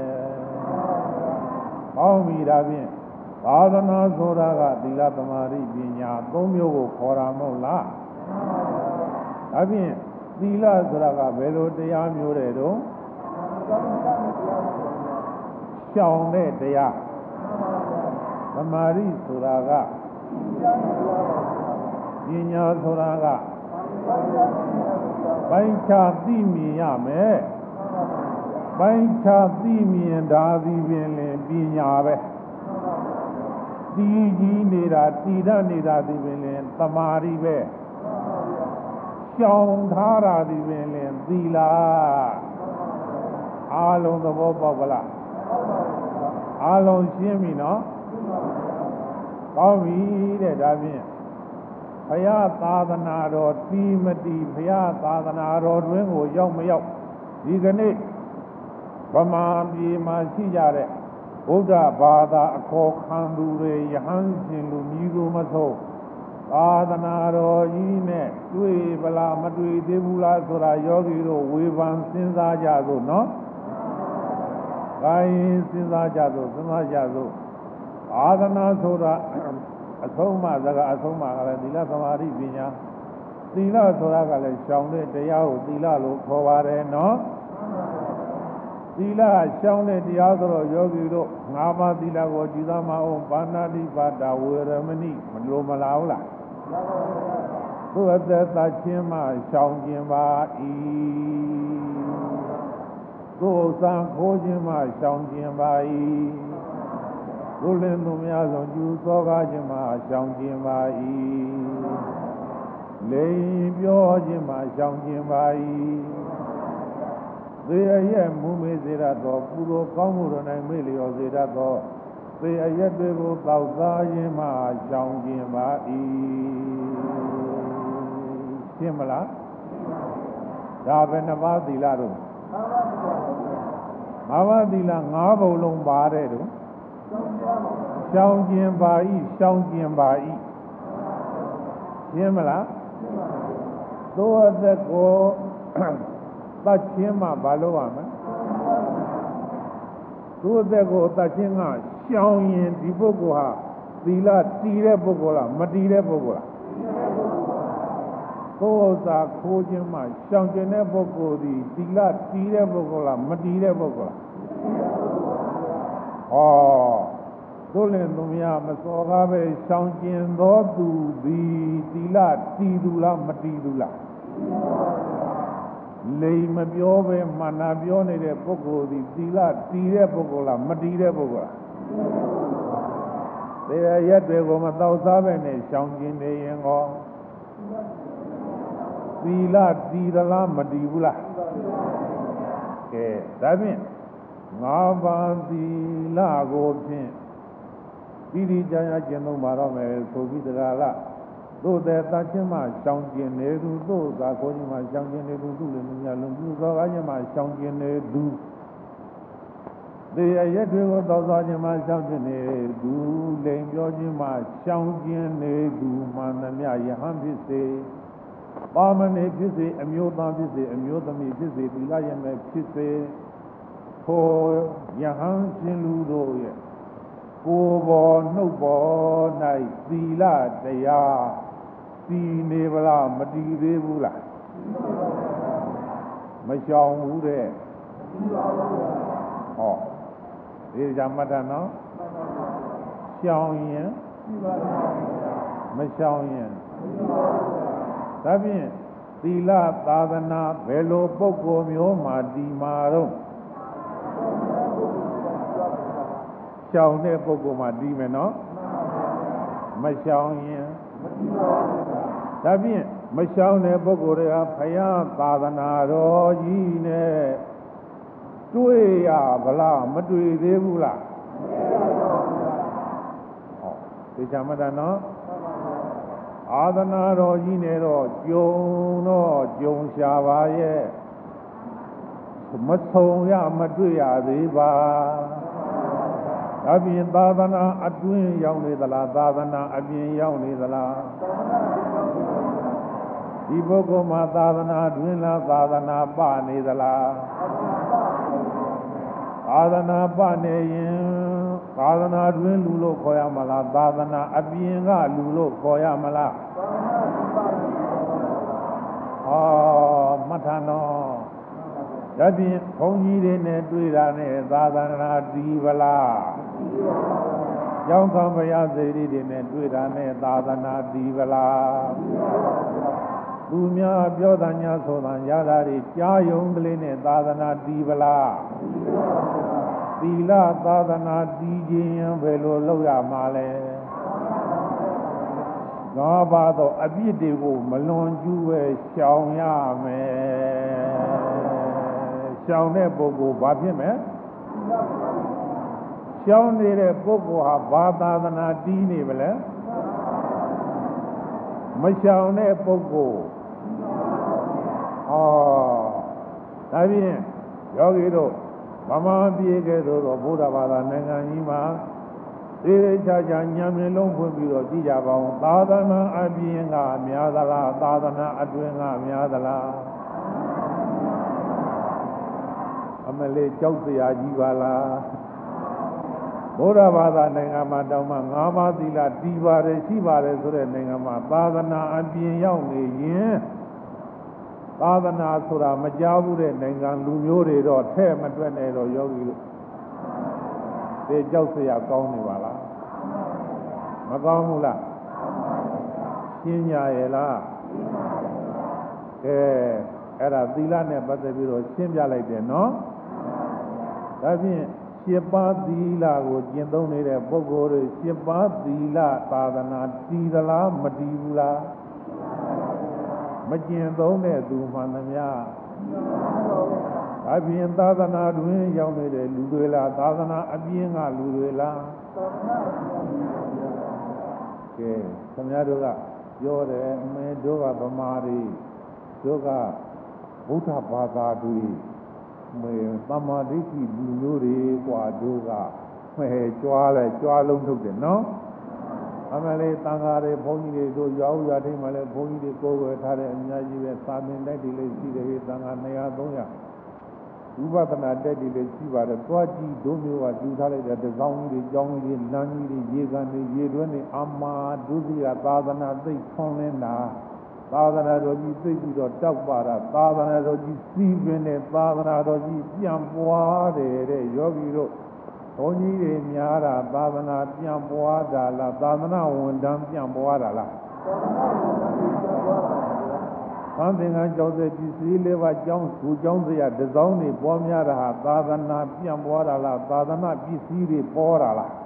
ကောင်းပြီဒါဖြင့်သာသနာဆိုတာကသီလသမာဓိပညာသုံးမျိုးကိုခေါ်တာမဟုတ်လားဒါဖြင့်သီလဆိုတာကဘယ်လိုတရားမျိုးတွေတော့ရှောင်တဲ့တရားသမာဓိဆိုတာကပညာဆိုတာကပိုင်းခြားသိမြင်ရမယ်ပိုင်းခြားသိမြင်တာဒီပင်လင်ပညာပဲတည်ကြီးနေတာတည်တတ်နေတာဒီပင်လင်သမာဓိပဲရှောင်ထားတာဒီပင်လင်သီလအားလုံးသဘောပေါက်ပါလားအားလုံးရှင်းပြီနော်ကောင်းပြီတဲ့ဒါဖြင့်ဘုရားသာသနာတော်တီမတီဘုရားသာသနာတော်တွင်ကိုရောက်မရောက်ဒီကနေ့ဗမာပြည်မှာရှိကြတဲ့ဗုဒ္ဓဘာသာအခေါ်ခံသူတွေယဟန်ရှင်လူမျိုးမဆိုသာသနာတော်ကြီးနဲ့တွေ့ဗလားမတွေ့သေးဘူးလားဆိုတာယောဂီတို့ဝေဖန်စဉ်းစားကြစို့နော်။ခိုင်းစဉ်းစားကြစို့စဉ်းစားကြစို့သာသနာဆိုတာအဆုံးအမစကားအဆုံးအမကလည်းသီလသမာဓိပညာသီလဆိုတာကလည်းရှောင်တဲ့တရားကိုသီလလို့ခေါ်ပါတယ်နော်သီလရှောင်တဲ့တရားဆိုတော့ယောဂီတို့ငါးပါးသီလကိုကြည်သားမအောင်ပါဏာတိပါဒဝေရမဏိမလို့မလားဟုတ်လားသူအသက်သချင်းမှရှောင်ခြင်းပါ၏သူဥစ္စာခိုးခြင်းမှရှောင်ခြင်းပါ၏သူလင်းသူများဆုံးကျူသောကားခြင်းမှရှောင်ခြင်းပါ၏လိန်ပြောခြင်းမှရှောင်ခြင်းပါ၏သေအရက်မူမေစေရသောပူဇော်ကောင်းမှုတော်၌မေ့လျော်စေတတ်သောသေအရက်တွေကိုတောက်စားခြင်းမှရှောင်ခြင်းပါ၏ရှင်းမလားဒါပဲနှစ်ပါးသီလတို့ငါးပါးသီလငါးပုံလုံးပါတယ်တို့ရှောင်ခြင်းပါ၏ရှောင်ခြင်းပါ၏ရှင်းမလားသို့အသက်ကိုသတ်ခြင်းမှဘာလို့ရမလဲသူ့အသက်ကိုသတ်ခြင်းကရှောင်ရင်ဒီပုဂ္ဂိုလ်ဟာသီလတည်တဲ့ပုဂ္ဂိုလ်လားမတည်တဲ့ပုဂ္ဂိုလ်လားကိုယ်ဥစ္စာခိုးခြင်းမှရှောင်ကျင်တဲ့ပုဂ္ဂိုလ်ဒီသီလတည်တဲ့ပုဂ္ဂိုလ်လားမတည်တဲ့ပုဂ္ဂိုလ်လားဟောသို့လင်သူများမစော်ကားပဲရှောင်ကျင်သောသူသည်သီလတည်သူလားမတည်သူလားလိမ်မပြောပဲမာနပြောနေတဲ့ပုဂ္ဂိုလ်ဒီသီလတည်တဲ့ပုဂ္ဂိုလ်လားမတည်တဲ့ပုဂ္ဂိုလ်လားတရားရက်တွေကိုမတောက်စားပဲနဲ့ရှောင်ကျင်နေရင်ကောသီလတည်သလားမတည်ဘူးလားကဲဒါဖြင့်ငါးပါးသီလကိုဖြင့်ဒီဒီကြာရကျင့်သုံးပါတော့မယ်ဆိုပြီးတကားလားသို့တဲ့သတ်ခြင်းမှရှောင်ကျင်နေသူသို့သာကိုခြင်းမှရှောင်ကျင်နေသူသူလည်းများလုံးပြုသောကားခြင်းမှရှောင်ကျင်နေသူသေအရက်တွေကိုသောသောခြင်းမှရှောင်ကျင်နေသူလိန်ပြောခြင်းမှရှောင်ကျင်နေသူမှန်သမျှယဟန်ဖြစ်စေပါမဏိဖြစ်စေအမျိုးသားဖြစ်စေအမျိုးသမီးဖြစ်စေသီလရမဲ့ဖြစ်စေထိုယဟန်ရှင်လူတို့ရဲ့ကိုယ်ပေါ်နှုတ်ပေါ်၌သီလတရားတည်နေဗလားမတည်သေးဘူးလားမရှောင်ဘူးတဲ့ဟောဒီကြမှတ်တာနော်ရှောင်ရင်မရှောင်ရင်ဒါဖြင့်သီလသာသနာဘယ်လိုပုဂ္ဂိုလ်မျိုးမှတည်မှာတော့ရှောင်တဲ့ပုဂ္ဂိုလ်မှတည်မယ်နော်မရှောင်ရင်ဒါဖြင့်မရှောင်တဲ့ပုဂ္ဂိုလ်တွေကဘုရားသာသနာတော်ကြီးနဲ့တွေ့ရဗလားမတွေ့သေးဘူးလားဟောဒီချမတနော်အာသနာတော်ကြီးနဲ့တော့ကြုံတော့ကြုံရှာပါရဲ့မဆုံရမတွေ့ရသေးပါအပြင်သာသနာအတွင်းရောက်နေသလားသာသနာအပြင်ရောက်နေသလားဒီပုဂ္ဂိုလ်မှာသာသနာတွင်လားသာသနာပနေသလားသာသနာပနေရင်သာသနာတွင်လူလို့ခေါ်ရမလားသာသနာအပြင်ကလူလို့ခေါ်ရမလားဟောမထနောဒါဖြင့်ဘုန်းကြီးတွေနဲ့တွေ့တာနဲ့သာသနာတည်ဗလားကျောင်းခံဘုရားစေတီတွေနဲ့တွေ့တာနဲ့သာသနာတည်ဗလားသူများပြောတာညာဆိုတာရတာတွေကြားယုံကလေးနဲ့သာသနာတည်ဗလားသီလသာသနာတည်ခြင်းဘယ်လိုလုပ်ရမှာလဲငါးပါးသောအပြစ်တွေကိုမလွန်ကျူးပဲရှောင်ရမယ်ရှောင်တဲ့ပုဂ္ဂိုလ်ဘာဖြစ်မလဲရှောင်နေတဲ့ပုဂ္ဂိုလ်ဟာဘာသာသနာတည်နေမလဲမရှောင်တဲ့ပုဂ္ဂိုလ်ဩဒါဖြင့်ယောဂီတို့ဗမာပြည်ကဲ့သို့သောဗုဒ္ဓဘာသာနိုင်ငံကြီးမှာသေချာချာဉာဏ်မျက်လုံးဖွင့်ပြီးတော့ကြည့်ကြပါဦးသာသနာအပြင်ကများသလားသာသနာအတွင်းကများသလားအမလေးကြောက်စရာကြီးပါလားဘုရားဘာသာနိုင်ငံမှာတောင်မှငါးပါးသီလတည်ပါတယ်ရှိပါတယ်ဆိုတဲ့နိုင်ငံမှာသာသနာအပြင်ရောက်နေရင်သာသနာဆိုတာမကြားဘူးတဲ့နိုင်ငံလူမျိုးတွေတော့ထဲ့မတွက်နဲ့တော့ယောဂီတို့သေကြောက်စရာကောင်းနေပါလားမကောင်းဘူးလားရှင်းကြရဲ့လားကဲအဲ့ဒါသီလနဲ့ပတ်သက်ပြီးတော့ရှင်းပြလိုက်တယ်နော်ဒါဖြင့်ရှင်းပါးသီလကိုကျင့်သုံးနေတဲ့ပုဂ္ဂိုလ်တွေရှင်းပါးသီလသာသနာတည်သလားမတည်ဘူးလားမကျင့်သုံးတဲ့သူမှန်သမျှအပြင်သာသနာတွင်ရောက်နေတဲ့လူတွေလားသာသနာအပြင်ကလူတွေလားကဲခင်ဗျားတို့ကပြောတယ်အမေတို့ကဗမာတွေတို့ကဗုဒ္ဓဘာသာတွေမေသမာဓိရှိလူမျိုးတွေกว่าတို့ကမဲကြွားလဲကြွားလုံးထုတ်တယ်နော်အမလေးတန်ဃာတွေဘုန်းကြီးတွေတို့ရောက်ရတဲ့မှာလဲဘုန်းကြီးတွေကိုယ်ွယ်ထားတဲ့အများကြီးပဲသာမင်တိုက်တွေလည်းရှိတယ်တန်ဃာနှစ်ရာသုံးရာဝိပဿနာတက်တွေလည်းရှိပါတယ်တွားကြည့်တို့မျိုးကယူထားလိုက်တဲ့တစောင်းကြီးတွေကြောင်းကြီးတွေလမ်းကြီးတွေရေကန်တွေရေတွင်းတွေအမာဒုတိယသာသနာသိထွန်းလင်းတာသာသနာတော်ကြီးသိပြီးတော့တောက်ပါတာသာသနာတော်ကြီးစီးပင်တဲ့သာသနာတော်ကြီးပြန်ပွားတယ်တဲ့ယောဂီတို့ဘုန်းကြီးတွေများတာသာသနာပြန်ပွားတာလားသာသနာဝန်ထမ်းပြန်ပွားတာလားသံသင်္ကန်းကျောင်းဆက်ပစ္စည်းလေးပါးကျောင်းသူကျောင်းစရာတစောင်းတွေပေါ်များတာဟာသာသနာပြန်ပွားတာလားသာသနာပစ္စည်းတွေပေါ်တာလား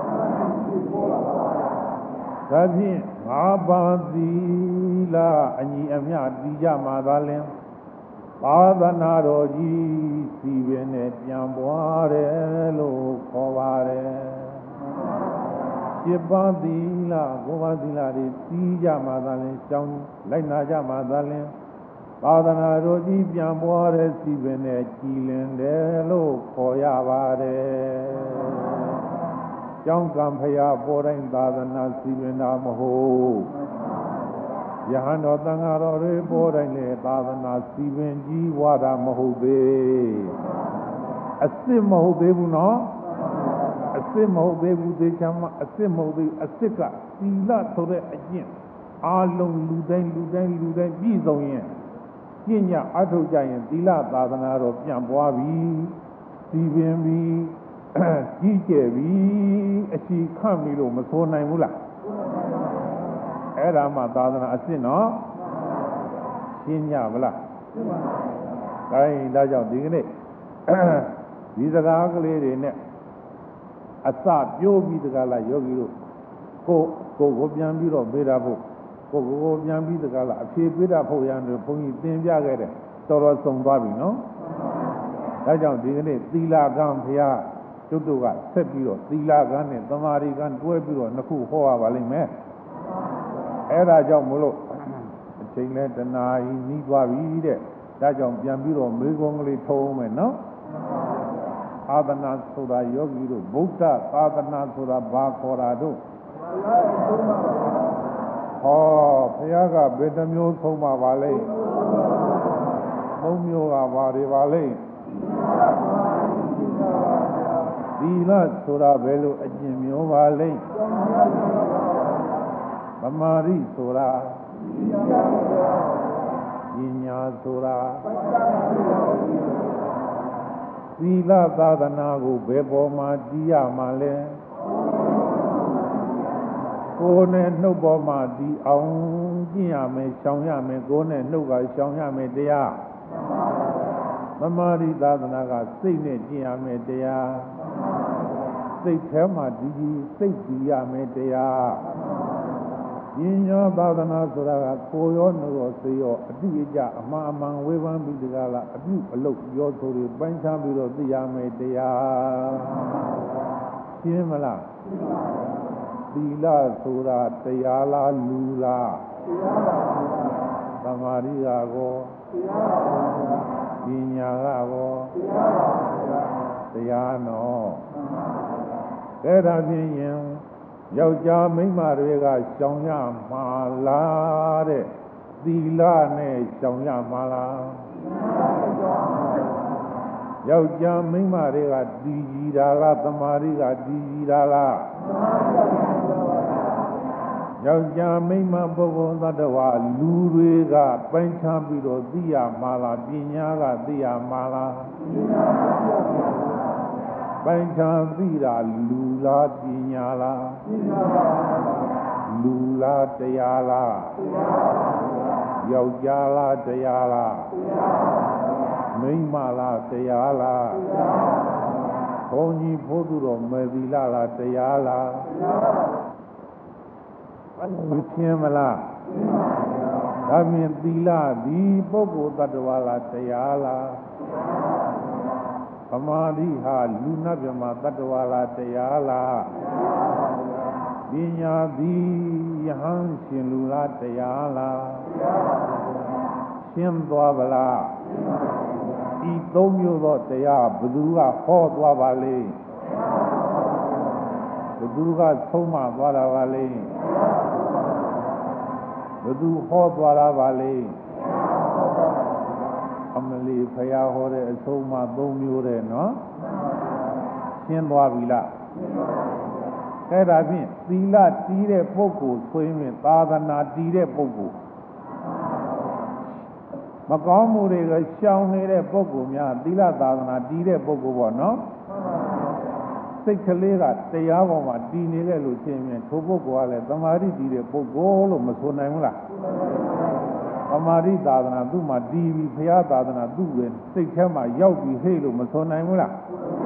ဒါဖြင့်ငါးပါးသီလအညီအမျှတည်ကြမှာသာလင်သာသနာတော်ကြီးစီပင်နဲ့ပြန်ပွားတယ်လို့ခေါ်ပါတယ်ရှင်းပါးသီလကိုးပါးသီလတွေတည်ကြမှာသာလင်ကျောင်းလိုက်နာကြမှာသာလင်သာသနာတော်ကြီးပြန်ပွားတဲ့စီပင်နဲ့ကြည်လင်တယ်လို့ခေါ်ရပါတယ်ကျောင်းကံဖရာပေါ်တိုင်းသာသနာစီပင်တာမဟုတ်ယဟန်တော်သံဃာတော်တွေပေါ်တိုင်းလေသာသနာစီပင်ကြီးဝါတာမဟုတ်သေးအစ်စ်မဟုတ်သေးဘူးနော်အစ်စ်မဟုတ်သေးဘူးသေချာမှအစ်စ်မဟုတ်သေးအစ်စ်ကသီလဆိုတဲ့အကျင့်အာလုံးလူတိုင်းလူတိုင်းလူတိုင်းပြည့်စုံရင်ကျင့်ကြအထောက်ကြရင်သီလသာသနာတော်ပြန်ပွားပြီစီပင်ပြီကြီးကျယ်ပြီအရှိခန့်ပြီလို့မဆိုနိုင်ဘူးလားအဲ့ဒါမှသာသနာအစ်စ်နော်ရှင်းကြမလားရှင်းပါပါဘုရားဒါကြောင့်ဒီကနေ့ဒီစကားကလေးတွေနဲ့အစပြောပြီးတကားလားယောဂီတို့ကိုကိုကိုပြန်ပြီးတော့ပေးတာဖို့ကိုကိုကိုပြန်ပြီးတကားလားအဖြေပေးတာဖို့ရန်ဘုန်းကြီးသင်ပြခဲ့တယ်တော်တော်ဆုံးသွားပြီနော်ဒါကြောင့်ဒီကနေ့သီလကံဘုရားကျွတ်တို့ကဆက်ပြီးတော့သီလကံနဲ့သမာဓိကံတွဲပြီးတော့နှစ်ခုဟောရပါလိမ့်မယ်အဲ့ဒါကြောင့်မလို့အချိန်နဲ့တနာရီနှီးသွားပြီတဲ့ဒါကြောင့်ပြန်ပြီးတော့မေးခွန်းကလေးထုံးမယ်နော်သာသနာဆိုတာယောဂီတို့ဗုဒ္ဓသာသနာဆိုတာဘာခေါ်တာတို့ဟောဘုရားကဘယ်နှမျိုးဆုံးပါပါလဲသုံးမျိုးကဘာတွေပါလဲသီလဆိုတာဘယ်လိုအကျင့်မျိုးပါလဲသမာဓိဆိုတာပညာဆိုတာသီလသာသနာကိုဘယ်ပေါ်မှာတည်ရမှာလဲကိုယ်နဲ့နှုတ်ပေါ်မှာတည်အောင်ကျင့်ရမယ်ရှောင်ရမယ်ကိုယ်နဲ့နှုတ်ကရှောင်ရမယ်တရားသမာဓိသာသနာကစိတ်နဲ့ကျင့်ရမယ်တရားစိတ်ထဲမှာဒီဒီစိတ်တည်ရမယ်တရားပညာသာသနာဆိုတာကကိုယ်ရောနှုတ်ရောစိတ်ရောအတိအကျအမှန်အမှန်ဝေဖန်ပြီးတကားလားအပြုအလုပ်ရောဆိုတွေပိုင်းခြားပြီးတော့သိရမယ်တရားရှင်းမလားသီလဆိုတာတရားလားလူလားသမာဓိကကောပညာကကောတရားနော်ကကဲဒါဖြင့်ရင်ယောက်ျားမိန်းမတွေကရှောင်ရမှာလားတဲ့သီလနဲ့ရှောင်ရမှာလားယောက်ျားမိန်းမတွေကတည်ကြည်တာလားသမာဓိကတည်ကြည်တာလားယောက်ျားမိန်းမပုဂ္ဂိုလ်သတ္တဝါလူတွေကပိုင်းခြားပြီးတော့သိရမှာလားပညာကသိရမှာလားပိုင်းခြားသိတာလူလားပညာလားလူလားတရားလားယောက်ျားလားတရားလားမိန်းမလားတရားလားဘုန်းကြီးဖို့သူတော်မေသီလလားတရားလားမရှင်းမလားဒါမြင်သီလဒီပုဂ္ဂိုလ်တ attva လားတရားလားသမာဓိဟာလူနတ်မြမတ attva လားတရားလားပညာသည်ယဟန်ရှင်လူလားတရားလားရှင်းသွားပါလားဒီသုံးမျိုးသောတရားဘယ်သူကဟောသွားပါလိမ့်ဘယ်သူကဆုံးမသွားတာပါလိမ့်ဘယ်သူဟောသွားတာပါလိမ့်အမလီဖရာဟောတဲ့အဆုံးအမသုံးမျိုးတဲ့နော်ရှင်းသွားပြီလားအဲ့ဒါဖြင့်သီလတည်တဲ့ပုဂ္ဂိုလ်ဆိုရင်သာသနာတည်တဲ့ပုဂ္ဂိုလ်မကောင်းမှုတွေကရှောင်နေတဲ့ပုဂ္ဂိုလ်များသီလသာသနာတည်တဲ့ပုဂ္ဂိုလ်ပေါ့နော်စိတ်ကလေးကတရားပေါ်မှာတည်နေတယ်လို့ရှင်းရင်ထိုပုဂ္ဂိုလ်ကလည်းသမာဓိတည်တဲ့ပုဂ္ဂိုလ်လို့မဆိုနိုင်ဘူးလားသမာဓိသာသနာသူ့မှာတည်ပြီးဘုရားသာသနာသူ့ရဲ့စိတ်ထဲမှာရောက်ပြီးဟဲ့လို့မဆိုနိုင်ဘူးလား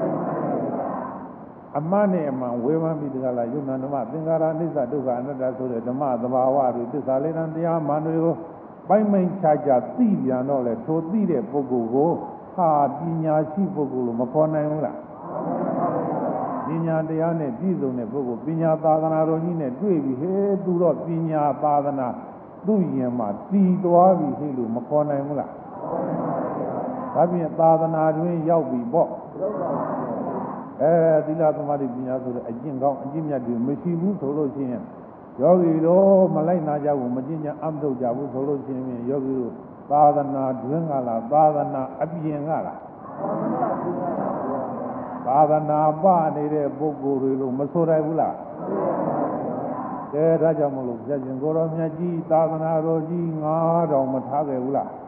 အမှန်နဲ့အမှန်ဝေဖန်ပြီးတကလားယုံနာဓမ္မသင်္ခါရအနိစ္စဒုက္ခအနတ္တဆိုတဲ့ဓမ္မသဘာဝတွေသစ္စာလေးတန်တရားမှန်တွေကိုပိုင်းမိန်ခြားခြားသိပြန်တော့လေထိုသိတဲ့ပုဂ္ဂိုလ်ကိုဟာပညာရှိပုဂ္ဂိုလ်လို့မခေါ်နိုင်ဘူးလားပညာတရားနဲ့ပြည့်စုံတဲ့ပုဂ္ဂိုလ်ပညာသာသနာတော်ကြီးနဲ့တွေ့ပြီးဟေးသူတော့ပညာသာသနာသူ့ရင်မှာတည်သွားပြီဟေးလို့မခေါ်နိုင်ဘူးလားဒါဖြင့်သာသနာတွင်ရောက်ပြီပေါ့အဲသီလသမာဓိပညာဆိုတဲ့အကျင့်ကောင်းအကျင့်မြတ်တွေမရှိဘူးဆိုလို့ရှိရင်ယောဂီတို့မလိုက်နာကြဘူးမကျင့်ကြံအမထုတ်ကြဘူးဆိုလို့ရှိရင်ယောဂီတို့သာသနာတွင်ကလားသာသနာအပြင်ကလားသာသနာပနေတဲ့ပုဂ္ဂိုလ်တွေလို့မဆိုနိုင်ဘူးလားကဲဒါကြောင့်မလို့ပြရှင်ကိုတော်မြတ်ကြီးသာသနာတော်ကြီးငါးတော်မထားခဲ့ဘူးလား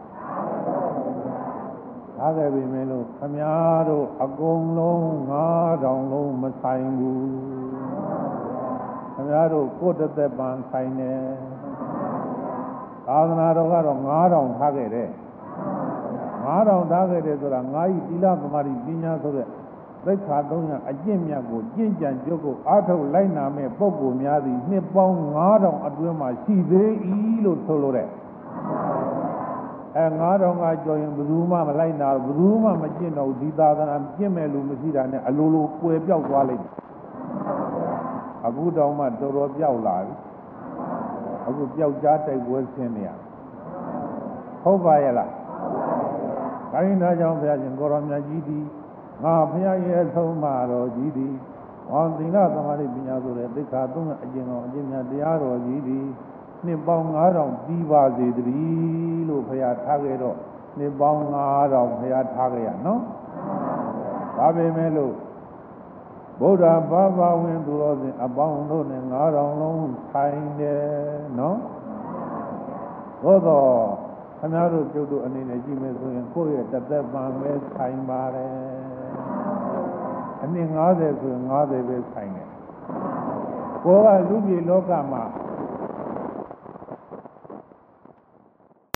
ထားခဲ့ပြီမင်းတို့ခမည်းတော်အကုန်လုံးငါးတော်လုံးမဆိုင်ဘူးခင်ဗျားတို့ကိုယ်တသက်ပံဆိုင်တယ်သာသနာတော်ကတော့ငါးထောင်ထားခဲ့တယ်ငါးထောင်ထားခဲ့တယ်ဆိုတာငါးဤသီလသမာဓိပညာဆိုတဲ့သိက္ခာသုံးရပ်အကျင့်မြတ်ကိုကျင့်ကြံကြုတ်ကိုအားထုတ်လိုက်နာမဲ့ပုဂ္ဂိုလ်များသည်နှစ်ပေါင်းငါးထောင်အတွင်းမှာရှိသေး၏လို့ဆိုလိုတဲ့အဲငါးထောင်ကကြော်ရင်ဘယ်သူမှမလိုက်နာဘယ်သူမှမကျင့်တော့ဒီသာသနာကျင့်မဲ့လူမရှိတာနဲ့အလိုလိုကွယ်ပြောက်သွားလိမ့်မယ်အခုတောင်မှတော်တော်ပြောက်လာပြီအခုပြောက်ကြားတိုက်ပွဲဆင်းနေရဟုတ်ပါရဲ့လားဒါရင်ဒါကြောင့်ဘုရားရှင်ကိုရောမြတ်ကြီးသည်ငါဘုရားရဲ့ဆုံးမတော်ကြီးသည်ဝါသီလသမာဓိပညာဆိုတဲ့သိက္ခာသုံးအကျင့်တော်အကျင့်များတရားတော်ကြီးသည်နှစ်ပေါင်းငါးထောင်ပြီးပါစေတည်းလို့ဘုရားထားခဲ့တော့နှစ်ပေါင်းငါးထောင်ဘုရားထားခဲ့ရနော်ဒါပေမဲ့လို့ဗုဒ္ဓဘာသာဝင်သူတော်စင်အပေါင်းတို့နဲ့ငါးထောင်လုံးဆိုင်တယ်နော်သို့တော့ခင်ဗျားတို့ကျုပ်တို့အနေနဲ့ကြည့်မယ်ဆိုရင်ကိုယ့်ရဲ့တသက်ပံပဲဆိုင်ပါတယ်အနည်းငါးဆယ်ဆိုရင်ငါးဆယ်ပဲဆိုင်တယ်ကိုယ်ကလူပြည်လောကမှာ